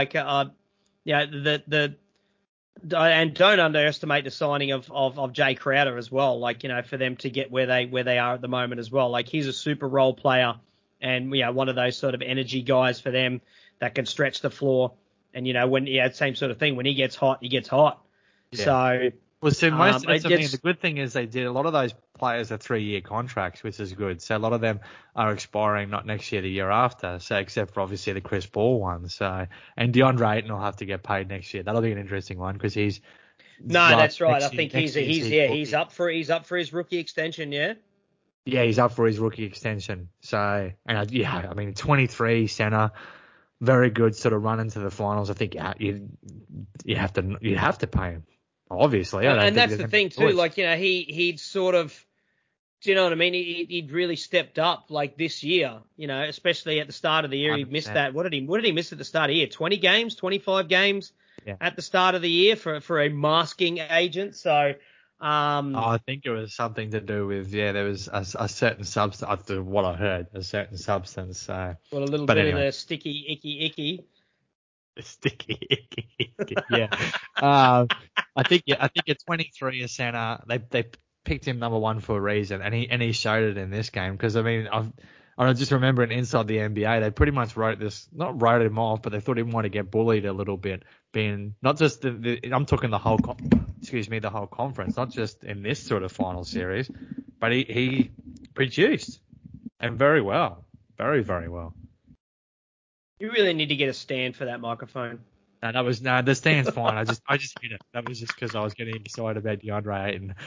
and don't underestimate the signing of Jay Crowder as well. For them to get where they are at the moment as well. He's a super role player and one of those sort of energy guys for them that can stretch the floor. And same sort of thing. When he gets hot, he gets hot. Yeah. So. Well, so the good thing is they did a lot of those players are 3-year contracts, which is good. So a lot of them are expiring not next year, the year after. So except for obviously the Chris Paul one. So and DeAndre Ayton will have to get paid next year. That'll be an interesting one because he's. No, that's right. I think he's up for his rookie extension. Yeah. Yeah, he's up for his rookie extension. So 23 center, very good sort of run into the finals. I think you have to pay him. Obviously, and that's the thing too. He'd sort of, do you know what I mean? He'd really stepped up this year. Especially at the start of the year, 100%. He missed that. What did he miss at the start of the year? 20 games, 25 games at the start of the year for a masking agent. So, I think it was something to do with there was a certain substance. After what I heard, a certain substance. So, a little bit of the sticky, icky. Sticky Icky. Yeah. I think at 23 a center, they picked him number one for a reason, and he showed it in this game. Because I mean, I just remember inside the NBA, they pretty much wrote him off, but they thought he might to get bullied a little bit, being not just I'm talking the whole the whole conference, not just in this sort of final series, but he produced and very well, very very well. You really need to get a stand for that microphone. No, the stand's fine. I just hit it. That was just because I was getting excited about DeAndre Ayton.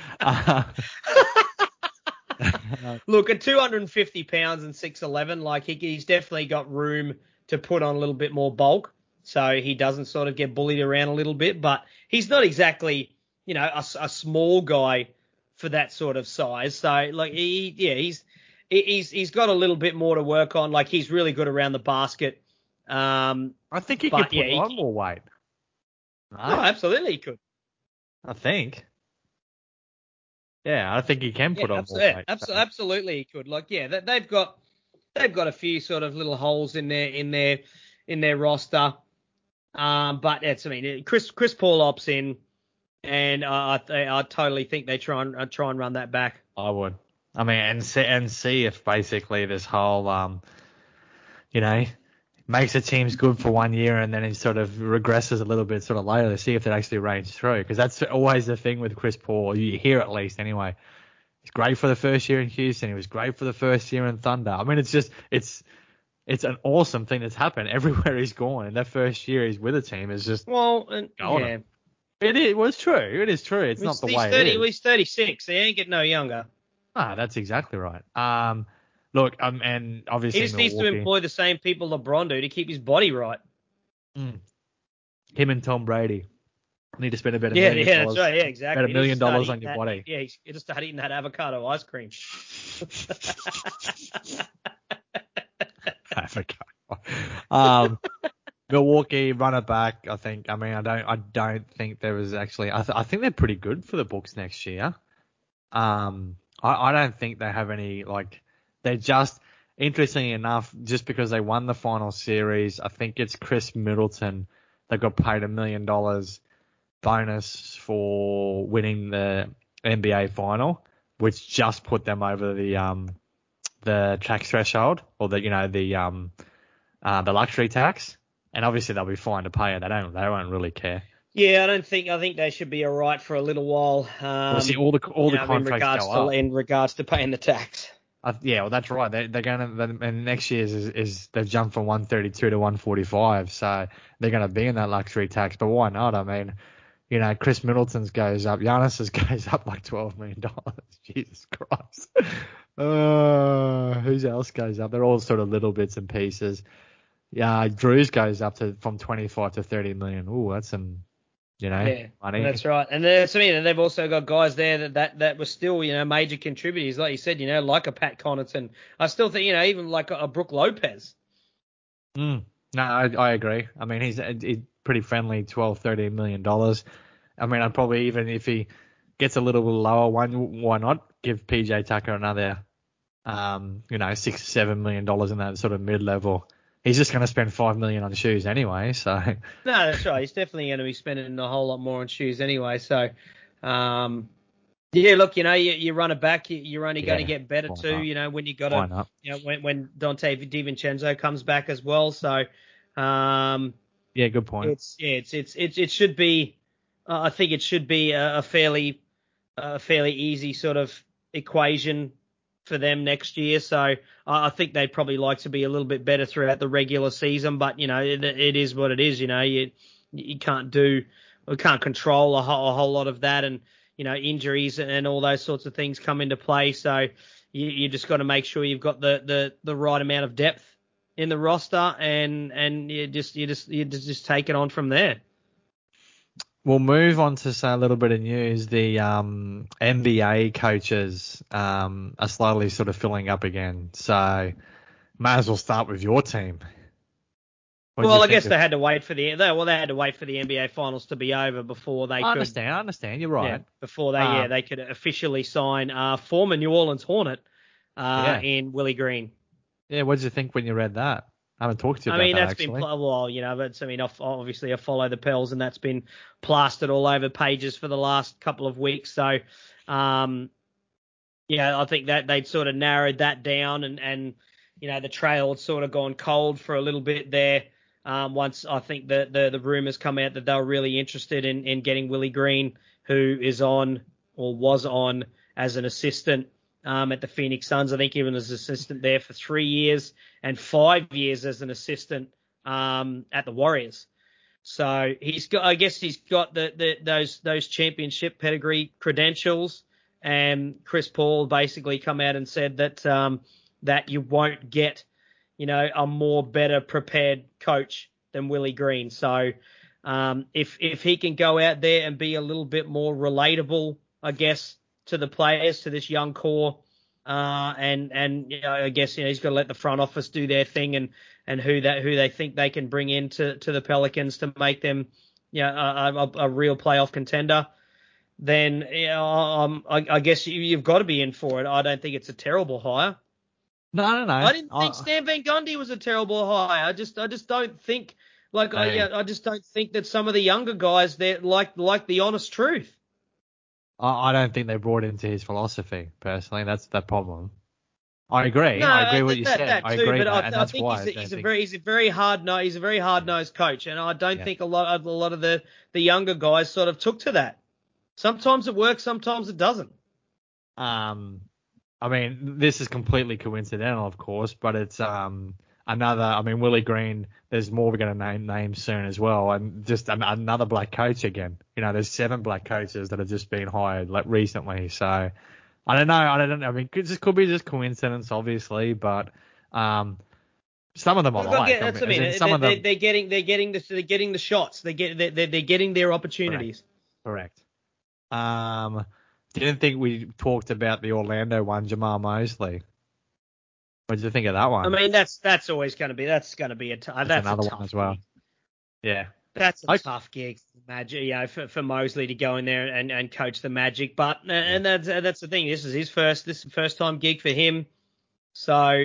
Look, at 250 pounds and 6'11", like he's definitely got room to put on a little bit more bulk, so he doesn't sort of get bullied around a little bit. But he's not exactly, a small guy for that sort of size. So like he's got a little bit more to work on. Like he's really good around the basket. I think he could put on more weight. No? Oh, absolutely he could. I think. Yeah, I think he can put on more weight. Absolutely he could. Like, yeah, they've got a few sort of little holes in their roster. But Chris Paul opts in, and I totally think they try and run that back. I would. I mean, and see if basically this whole makes the teams good for 1 year and then it sort of regresses a little bit sort of later to see if it actually rains through. Because that's always the thing with Chris Paul. You hear at least anyway. He's great for the first year in Houston. He was great for the first year in Thunder. I mean, it's an awesome thing that's happened everywhere he's gone. And that first year he's with a team is just going. Yeah. It is. Well, it's true. It is true. It's not the way it is. He's 36. He ain't getting no younger. Ah, that's exactly right. Look, and obviously he just needs to employ the same people LeBron do to keep his body right. Him and Tom Brady need to spend a better $1 million. That's right. Yeah, exactly. $1 million on your body. Yeah, you just start eating that avocado ice cream. Avocado. Milwaukee run it back. I think. I mean, I don't think there was actually. I think they're pretty good for the books next year. I don't think they have any like. They're just, interestingly enough, just because they won the final series, I think it's Chris Middleton that got paid $1 million bonus for winning the NBA final, which just put them over the tax threshold or the luxury tax. And obviously they'll be fine to pay it. They won't really care. Yeah, I think they should be all right for a little while. See, all the contracts go up in regards to paying the tax. Yeah, well, that's right. They're going to, and next year's is they've jumped from 132 to 145, so they're going to be in that luxury tax. But why not? I mean, Chris Middleton's goes up, Giannis's goes up like $12 million. Jesus Christ. Whose else goes up? They're all sort of little bits and pieces. Yeah, Drew's goes up from 25 to 30 million. Ooh, that's some. Money. That's right. And they've also got guys there that were still, major contributors, like you said, like a Pat Connaughton. I still think, even like a Brook Lopez. No, I agree. I mean, he's pretty friendly, $12-13 million. I mean, I'd probably, even if he gets a little lower one, why not give PJ Tucker another, $6-7 million in that sort of mid-level. He's just going to spend $5 million on shoes anyway, so. No, that's right. He's definitely going to be spending a whole lot more on shoes anyway. So, look, you run it back, you're only going to get better too. When you got when Dante DiVincenzo comes back as well. So, good point. It should be. I think it should be a fairly easy sort of equation for them next year. So I think they'd probably like to be a little bit better throughout the regular season, but it is what it is. You can't control a whole lot of that, and injuries and all those sorts of things come into play. So you just got to make sure you've got the right amount of depth in the roster, and you just take it on from there. We'll move on to say a little bit of news. The NBA coaches are slowly sort of filling up again. So may as well start with your team. I guess they had to wait for the NBA finals to be over before they could. I understand. You're right. Yeah, before they could officially sign former New Orleans Hornet in Willie Green. Yeah, what did you think when you read that? I haven't talked to you I about mean, that, that's actually. been, well, but I mean, obviously I follow the Pels, and that's been plastered all over pages for the last couple of weeks. So, I think that they'd sort of narrowed that down, and the trail had sort of gone cold for a little bit there. Once I think the rumors come out that they were really interested in getting Willie Green, who is on or was on as an assistant at the Phoenix Suns. I think he was assistant there for 3 years and 5 years as an assistant at the Warriors. So I guess he's got those championship pedigree credentials. And Chris Paul basically come out and said that you won't get, a more better prepared coach than Willie Green. So if he can go out there and be a little bit more relatable, I guess, to the players, to this young core, and I guess he's got to let the front office do their thing, and who they think they can bring in to the Pelicans to make them a real playoff contender. Then I guess you've got to be in for it. I don't think it's a terrible hire. No. I didn't think Stan Van Gundy was a terrible hire. I just don't think I just don't think that some of the younger guys there like the honest truth. I don't think they brought into his philosophy personally. That's the problem. I agree. No, I agree what you said. That I too, agree, but and I that's think why he's a very hard-nosed coach, and I don't think a lot of the younger guys sort of took to that. Sometimes it works, sometimes it doesn't. I mean, this is completely coincidental, of course, but it's another. I mean, Willie Green. There's more we're going to name soon as well, and just another black coach again. There's 7 black coaches that have just been hired recently. So I don't know. I mean, it could be just coincidence, obviously, but some of them I like. That's what I mean. Some of them they're getting the shots. They're getting their opportunities. Correct. Didn't think we talked about the Orlando one, Jamal Mosley. What did you think of that one? I mean, that's always going to be that's another one as well. Gig. Yeah. That's a tough gig, Magic, for Mosley to go in there and coach the Magic. But and that's the thing. This is his first time gig for him. So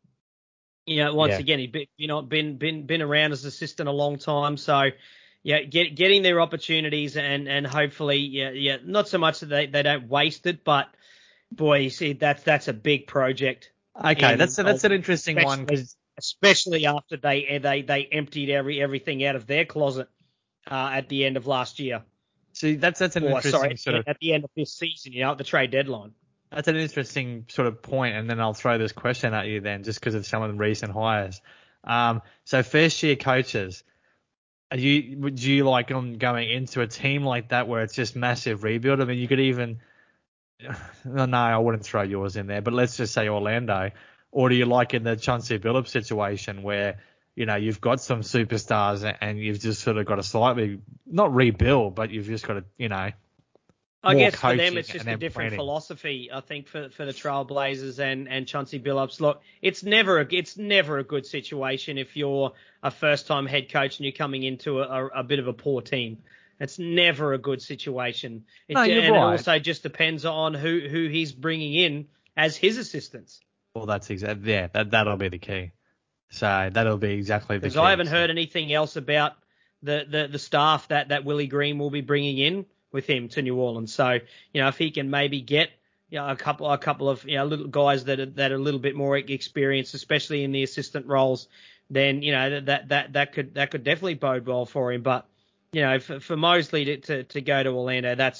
once again, he's been around as assistant a long time. So getting their opportunities and hopefully not so much that they don't waste it, but boy, you see that's a big project. Okay, that's an interesting one, especially after they emptied everything out of their closet at the end of last year. See, that's an interesting at the end of this season, at the trade deadline. That's an interesting sort of point, and then I'll throw this question at you then, just because of some of the recent hires. So first year coaches, would you like them going into a team like that where it's just massive rebuild? I mean, you could even. No, I wouldn't throw yours in there, but let's just say Orlando. Or do you like in the Chauncey Billups situation where, you've got some superstars and you've just sort of got to slightly, not rebuild, but you've just got to, I guess for them it's just a different philosophy. I think for the Trailblazers and Chauncey Billups, look, it's never a good situation if you're a first-time head coach and you're coming into a bit of a poor team. It's never a good situation. You're right. It also just depends on who he's bringing in as his assistants. Well, that's exactly that'll be the key. So that'll be exactly the key. Because I haven't heard anything else about the staff that Willie Green will be bringing in with him to New Orleans. So if he can maybe get a couple of little guys that are a little bit more experienced, especially in the assistant roles, then that could definitely bode well for him. But for Mosley to go to Orlando, that's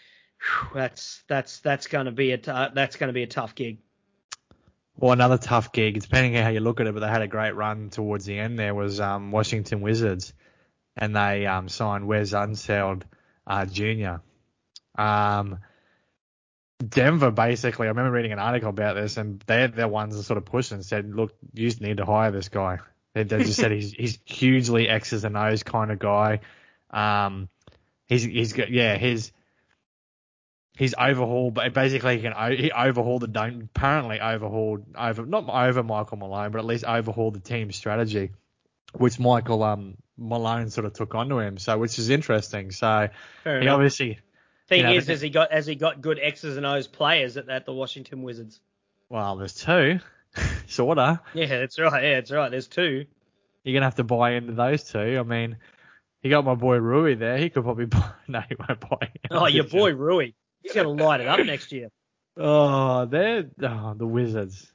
going to be a tough gig. Well, another tough gig, depending on how you look at it, but they had a great run towards the end. There was Washington Wizards, and they signed Wes Unseld Jr. Denver, basically, I remember reading an article about this, and they're the ones that sort of pushed and said, look, you just need to hire this guy. They just said he's hugely X's and O's kind of guy. He's overhauled, but basically he overhauled not over Michael Malone, but at least overhauled the team's strategy, which Michael Malone sort of took onto him. So, which is interesting. So he obviously. Has he got good X's and O's players at the Washington Wizards? Well, there's 2, sorta. Yeah, that's right. There's 2. you're gonna have to buy into those two. I mean, you got my boy Rui there. He could probably buy. No, he won't buy. Oh, your boy Rui. He's gonna light it up next year. The Wizards.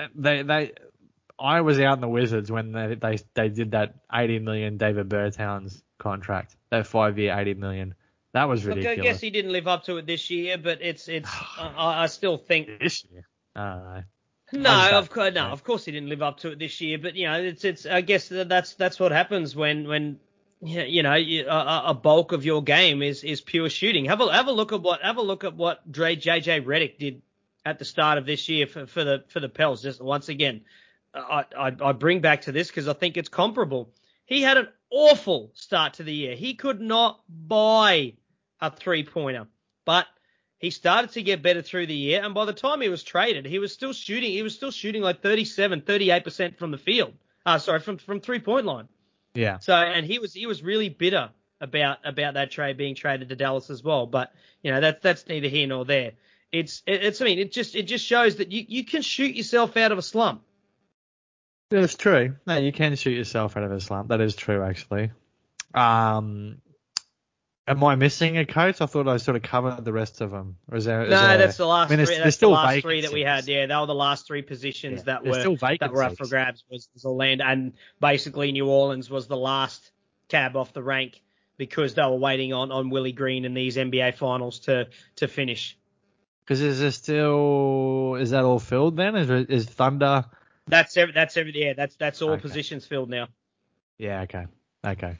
I was out in the Wizards when they did that 80 million David Bertans contract. That 5-year 80 million. That was ridiculous. Look, I guess he didn't live up to it this year, but I still think this year. I don't know. No, of course he didn't live up to it this year. But it's I guess that's what happens when a bulk of your game is pure shooting. Have a look at what JJ Redick did at the start of this year for the Pels. Just once again, I bring back to this because I think it's comparable. He had an awful start to the year. He could not buy a 3-pointer, but he started to get better through the year. And by the time he was traded, he was still shooting like 38% from the field. From 3-point line. Yeah. So, and he was really bitter about that trade being traded to Dallas as well. But, that's neither here nor there. It just shows that you can shoot yourself out of a slump. That's true. No, you can shoot yourself out of a slump. That is true, actually. Am I missing a coach? I thought I sort of covered the rest of them. Or that's the last three. That's the last three that we had. Yeah, they were the last three positions that were up for grabs. Was Orlando, and basically New Orleans was the last cab off the rank because they were waiting on Willie Green and these NBA finals to finish. Because is that all filled then? Is Thunder? That's everything. Yeah, that's all positions filled now. Yeah. Okay.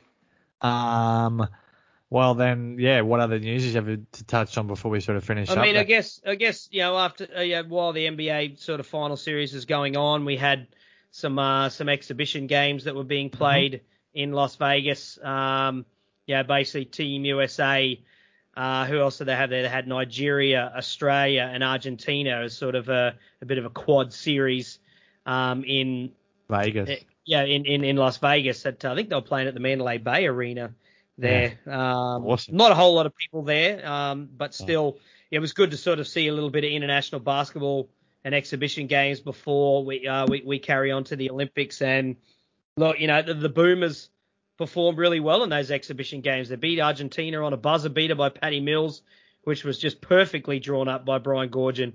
Well then, yeah. What other news do you have to touch on before we sort of finish up? I guess after while the NBA sort of final series is going on, we had some exhibition games that were being played in Las Vegas. Basically Team USA. Who else did they have there? They had Nigeria, Australia, and Argentina as sort of a bit of a quad series. In Vegas. In Las Vegas. I think they were playing at the Mandalay Bay Arena there. Yeah. Awesome. Not a whole lot of people there, but still, it was good to sort of see a little bit of international basketball and exhibition games before we carry on to the Olympics. And look, the Boomers performed really well in those exhibition games. They beat Argentina on a buzzer beater by Patty Mills, which was just perfectly drawn up by Brian Goorjian.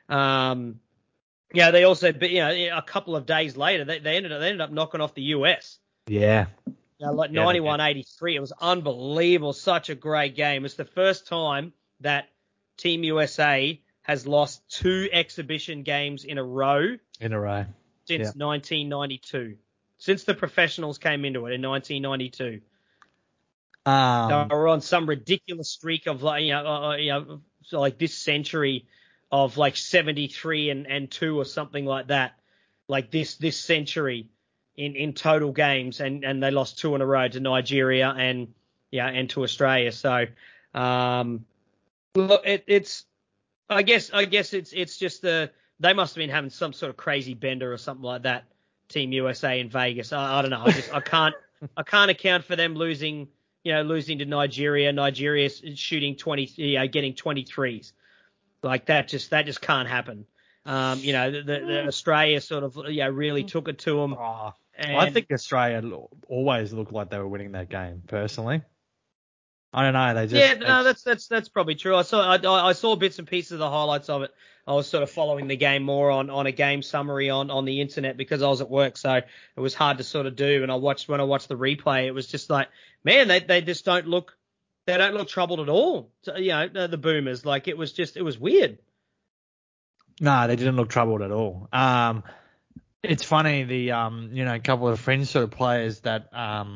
They also, a couple of days later, they ended up knocking off the US. Yeah. 91-83. It was unbelievable. Such a great game. It's the first time that Team USA has lost 2 exhibition games in a row. Since 1992. Since the professionals came into it in 1992. They were on some ridiculous streak of like this century of like 73 and 2 or something like that. Like this century in total games, and they lost 2 in a row to Nigeria and to Australia. So look, I guess it's just they must have been having some sort of crazy bender or something like that. Team USA in Vegas. I don't know. I can't account for them losing to Nigeria. Nigeria's shooting 20, getting 23s. Like that just can't happen. The Australia sort of really took it to them. I think Australia always looked like they were winning that game. Personally, I don't know. That's probably true. I saw bits and pieces of the highlights of it. I was sort of following the game more on a game summary on the internet because I was at work, so it was hard to sort of do. And when I watched the replay, it was just like, man, they just don't look troubled at all. So, the Boomers, like it was weird. No, they didn't look troubled at all. It's funny, a couple of French sort of players that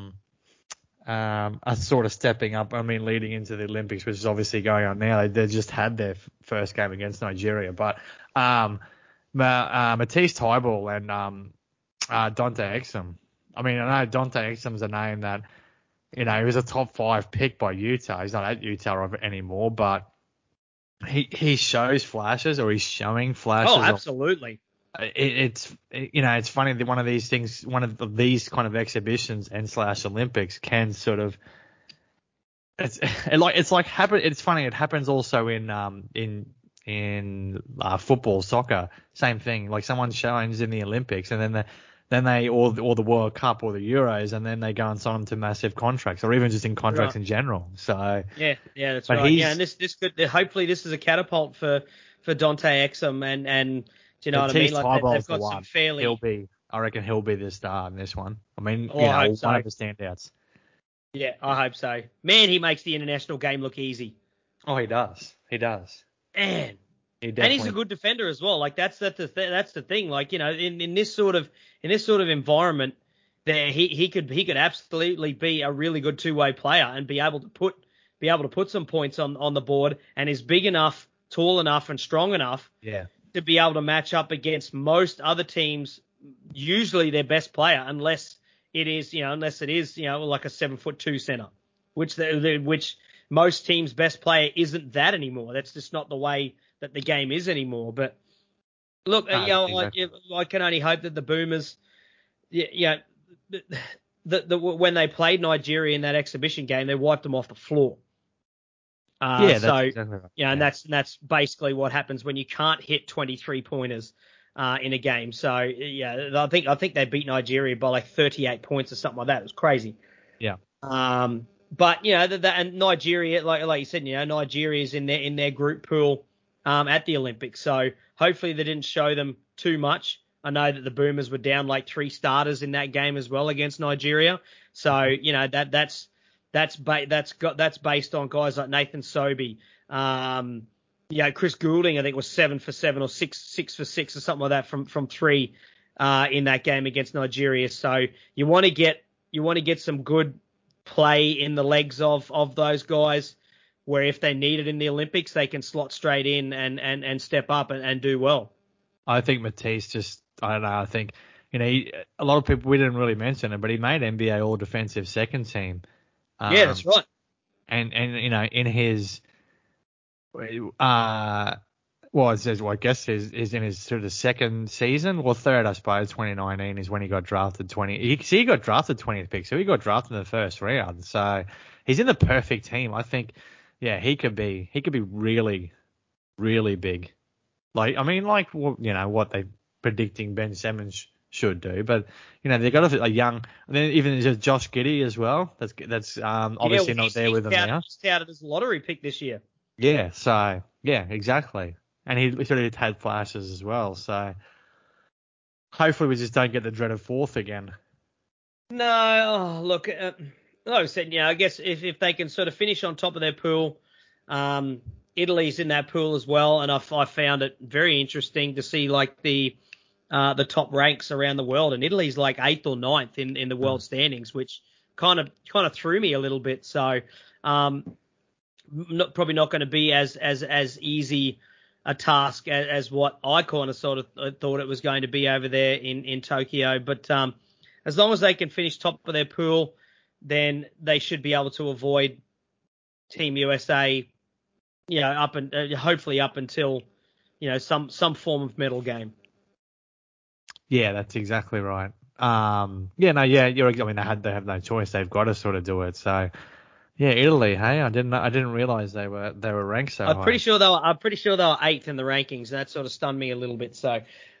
are sort of stepping up. I mean, leading into the Olympics, which is obviously going on now. They just had their first game against Nigeria, but Matisse Thybulle and Dante Exum. I mean, I know Dante Exum's a name that he was a top 5 pick by Utah. He's not at Utah anymore, but he shows flashes, or he's showing flashes. Oh, absolutely. It's funny that one of these kind of exhibitions and / Olympics can sort of it's funny. It happens also in football, soccer, same thing. Like someone shines in the Olympics and then the then they or the World Cup or the Euros, and then they go and sign them to massive contracts, or even just in contracts in general. So yeah, that's but right. Yeah, and this could hopefully this is a catapult for Dante Exum, and do you know what I mean? Like they've got some fairly. I reckon he'll be the star in this one. I mean, I hope so. one of the standouts. Yeah, I hope so. Man, he makes the international game look easy. Oh, he does. Man. And he's a good defender as well. Like that's the thing. Like, in this sort of environment, there he could absolutely be a really good two-way player and be able to put some points on the board, and is big enough, tall enough, and strong enough to be able to match up against most other teams. Usually their best player, unless it is like a 7'2" center, which most teams' best player isn't that anymore. That's just not the way that the game is anymore. But look, exactly. I can only hope that the Boomers, when they played Nigeria in that exhibition game, they wiped them off the floor. That's exactly right. And that's basically what happens when you can't hit 23 pointers in a game. So I think they beat Nigeria by like 38 points or something like that. It was crazy. Yeah. But and Nigeria, like you said, Nigeria is in their group pool at the Olympics. So hopefully they didn't show them too much. I know that the Boomers were down like 3 starters in that game as well against Nigeria. So that's based on guys like Nathan Sobey. Chris Goulding, I think, was 7 for 7 or 6 for 6 or something like that from 3 in that game against Nigeria. So you want to get some good play in the legs of those guys, where if they need it in the Olympics, they can slot straight in and step up and do well. I think Matisse I don't know. I think a lot of people, we didn't really mention it, but he made NBA All Defensive second team. Yeah, that's right. And in his I guess is in his sort of second season, or third, I suppose. 2019 is when he got drafted 20. He got drafted 20th pick, so he got drafted in the first round. So he's in the perfect team. I think, he could be really, really big. What they're predicting Ben Simmons should do, but they got a young, and then even just Josh Giddey as well. That's obviously not there with them now. He's touted as a lottery pick this year. Yeah, so exactly, and he sort of had flashes as well. So hopefully we just don't get the dreaded fourth again. No, look, like I said, I guess if they can sort of finish on top of their pool, Italy's in that pool as well, and I found it very interesting to see like the top ranks around the world, and Italy's like 8th or 9th in the world standings, which kind of threw me a little bit. So probably not going to be as easy a task as what I kind of sort of thought it was going to be over there in Tokyo. But as long as they can finish top of their pool, then they should be able to avoid Team USA, hopefully up until some form of medal game. Yeah, that's exactly right. You're. I mean, they have no choice. They've got to sort of do it. So. Yeah, Italy. Hey, I didn't realize they were ranked so high. I'm pretty sure they were 8th in the rankings. That sort of stunned me a little bit. So,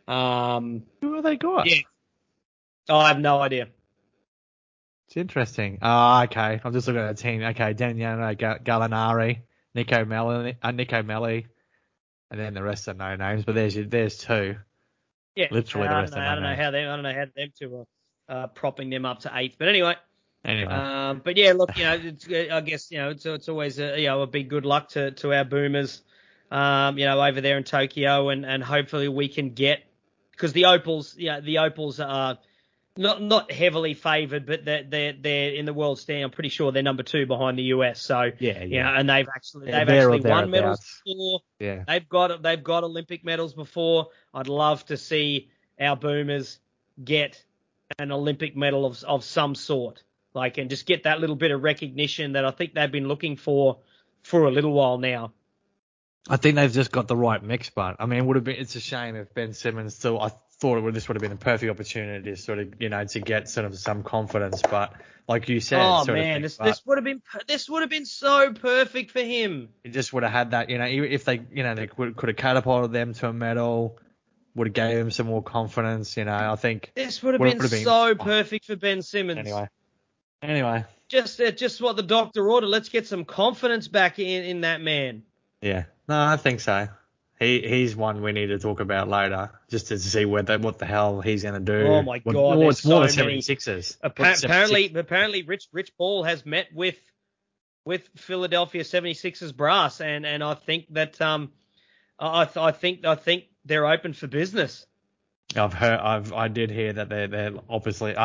who have they got? Yeah, I have no idea. It's interesting. Okay. I'm just looking at the team. Okay, Daniano Gallinari, Nico Melli, and then the rest are no names. But there's 2. Yeah, literally the rest are no names. I don't know how them 2 are propping them up to 8th. But anyway. But look, I guess it's always a big good luck to our Boomers, over there in Tokyo, and hopefully we can get, because the Opals are not heavily favoured, but they're in the world stand. I'm pretty sure they're number 2 behind the US. So and they've actually won medals before. Yeah, they've got Olympic medals before. I'd love to see our Boomers get an Olympic medal of some sort. And just get that little bit of recognition that I think they've been looking for a little while now. I think they've just got the right mix, but I mean, it's a shame if Ben Simmons still. I thought this would have been a perfect opportunity to sort of, to get sort of some confidence, but like you said, this would have been so perfect for him. He just would have had that, if they, they could have catapulted them to a medal. would have gave him some more confidence. I think this would have been so perfect for Ben Simmons. Anyway. Just what the doctor ordered. Let's get some confidence back in that man. Yeah. No, I think so. He's one we need to talk about later, just to see what the hell he's going to do. Oh my God! It's more so the 76ers. Apparently, Rich Paul has met with Philadelphia 76ers brass, and I think that I think they're open for business. I did hear that they're obviously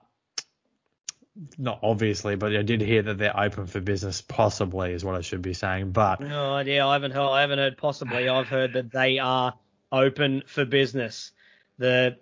not obviously, but I did hear that they're open for business, possibly is what I should be saying. But no idea. I haven't heard possibly. I've heard that they are open for business. The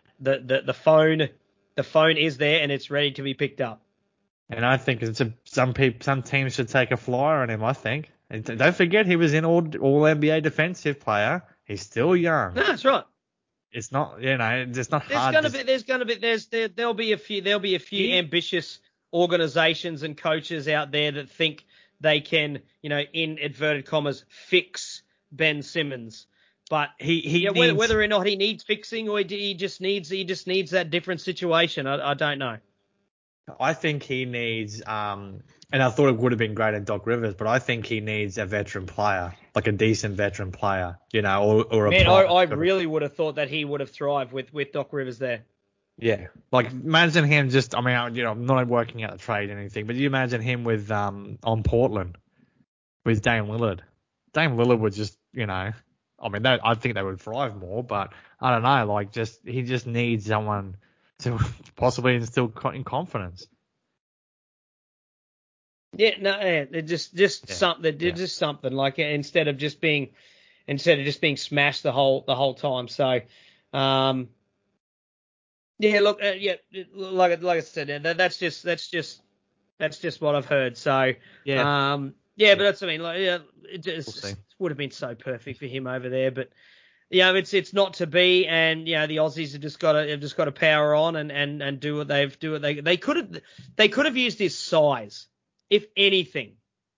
phone is there and it's ready to be picked up. And I think some teams should take a flyer on him. I think. And don't forget he was an all NBA defensive player. He's still young. No, that's right. It's not, it's not hard. There'll be a few ambitious organizations and coaches out there that think they can, in inverted commas, fix Ben Simmons. But whether or not he needs fixing or he just needs that different situation, I don't know. I think he needs, and I thought it would have been great in Doc Rivers, but I think he needs a veteran player, like a decent veteran player, or a man. I really would have thought that he would have thrived with Doc Rivers there. Yeah, like imagine him just. I mean, I'm not working out the trade or anything, but you imagine him with on Portland with Dame Lillard. Dame Lillard would just, I think they would thrive more, but I don't know. Like, he just needs someone to possibly instill in confidence. Yeah, no, just something. Just something like instead of just being smashed the whole time. So, look, like I said, that's just what I've heard. So, but that's it would have been so perfect for him over there, but. It's not to be, and the Aussies have just got to power on and do what they could have used his size, if anything.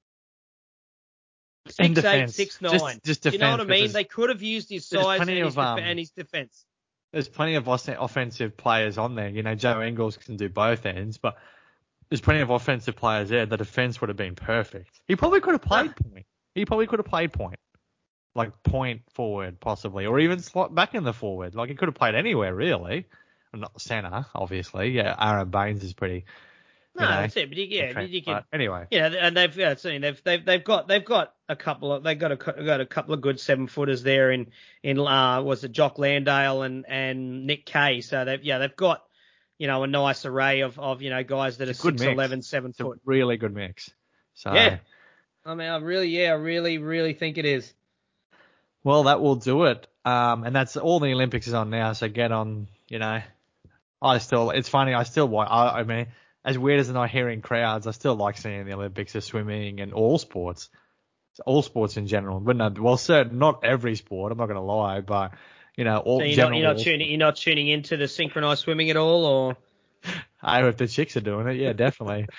6'8", 6'9". Just defense, you know what I mean? They could have used his size and his defense. There's plenty of offensive players on there. Joe Ingles can do both ends, but there's plenty of offensive players there. The defense would have been perfect. He probably could have played point. Like point forward, possibly, or even slot back in the forward. Like he could have played anywhere, really. Not center, obviously. Yeah, Aaron Baines is pretty. That's it. But you can. Anyway. And they've got a couple of good 7-footers there in was it Jock Landale and Nick Kay. So they've got a nice array of guys that are 6'11", 7 foot. It's a really good mix. So yeah. I mean, I really think it is. Well, that will do it. And that's all the Olympics is on now. So get on, it's funny. I mean, as weird as not hearing crowds, I still like seeing the Olympics of swimming and all sports in general. But not every sport. I'm not going to lie, but all. So you're not tuning into the synchronized swimming at all, or? If the chicks are doing it, yeah, definitely.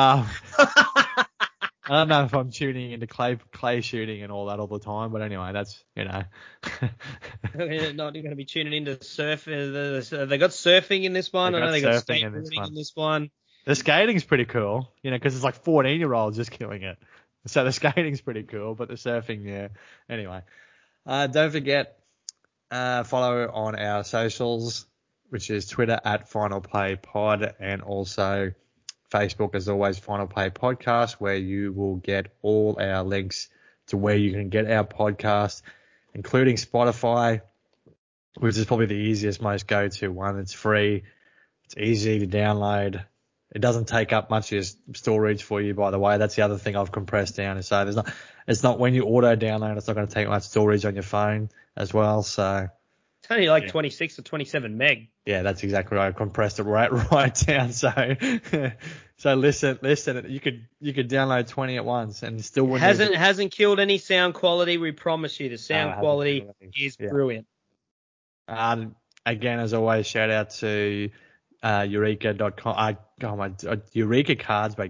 I don't know if I'm tuning into clay shooting and all that all the time, but anyway, that's Not going to be tuning into surf. They got surfing in this one. I know they got skateboarding in this one. The skating's pretty cool, because it's like 14-year-olds just killing it. So the skating's pretty cool, but the surfing, yeah. Anyway, don't forget, follow on our socials, which is Twitter @FinalPlayPod, and also Facebook, as always, Final Play Podcast, where you will get all our links to where you can get our podcast, including Spotify, which is probably the easiest, most go-to one. It's free. It's easy to download. It doesn't take up much of your storage for you, by the way. That's the other thing I've compressed down. So it's not when you auto download, it's not going to take much storage on your phone as well. So it's only like 26 or 27 meg. Yeah, that's exactly right. I compressed it right down. So listen. You could download 20 at once and still wouldn't. Hasn't killed any sound quality. We promise you, the sound quality is brilliant. Again, as always, shout out to Eureka.com. Eureka Cards by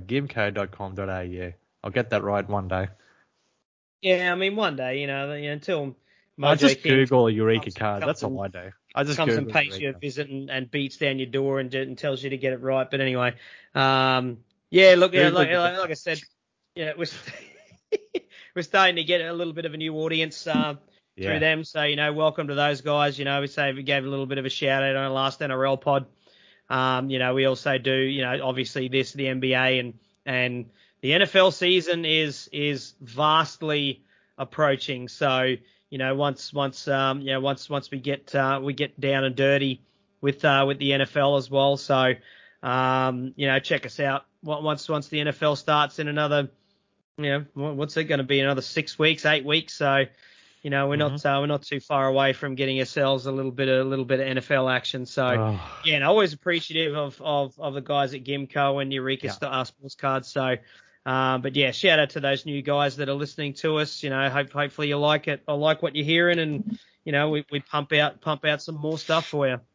Gimco.com.au. I'll get that right one day. Yeah, I mean one day. Until I just King Google Eureka comes- card. That's comes all I do. I just comes Google and pays you a Eureka. visit and beats down your door and tells you to get it right. But anyway, yeah, look, yeah, like I said, yeah, we're starting to get a little bit of a new audience through them. So, welcome to those guys. We gave a little bit of a shout out on our last NRL pod. We also do, obviously this, the NBA and the NFL season is vastly approaching. So, once we get down and dirty with the NFL as well. So, check us out. Once the NFL starts in another, what's it going to be? Another 6 weeks, 8 weeks. So, we're not too far away from getting ourselves a little bit of NFL action. So, always appreciative of the guys at Gimco and Eureka Sports Cards. So, but yeah, shout out to those new guys that are listening to us. Hopefully you like it. I like what you're hearing, and we pump out some more stuff for you.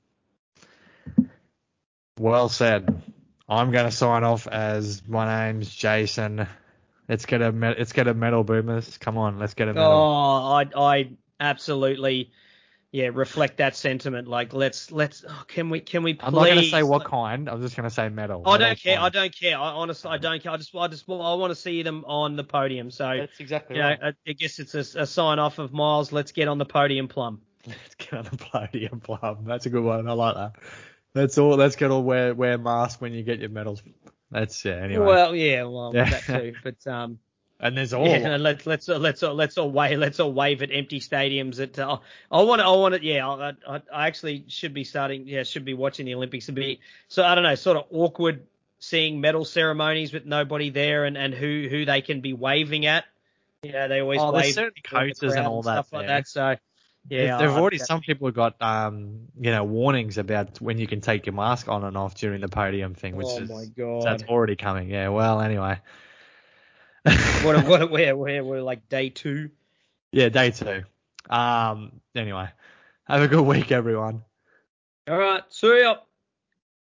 Well said. I'm going to sign off as my name's Jason. Let's get a medal, Boomers. Come on, let's get a medal. Oh, I absolutely, reflect that sentiment. Like, can we please? I'm not going to say what kind. I'm just going to say medal. I don't care. I don't care. I don't care. I want to see them on the podium. So that's exactly right. I guess it's a sign off of Miles. Let's get on the podium, Plum. Let's get on the podium, Plum. That's a good one. I like that. Let's all wear masks when you get your medals. Anyway. Well, that too. But and there's all. Yeah, let's all wave at empty stadiums. I actually should be watching the Olympics a bit. So I don't know, sort of awkward seeing medal ceremonies with nobody there and who they can be waving at. They always wave. There's certain coaches and all that stuff like that. So. Yeah, there've already some people have got warnings about when you can take your mask on and off during the podium thing, which my God, that's already coming. Yeah, well, anyway. We're like day 2. Yeah, day 2. Anyway, have a good week, everyone. All right, see ya.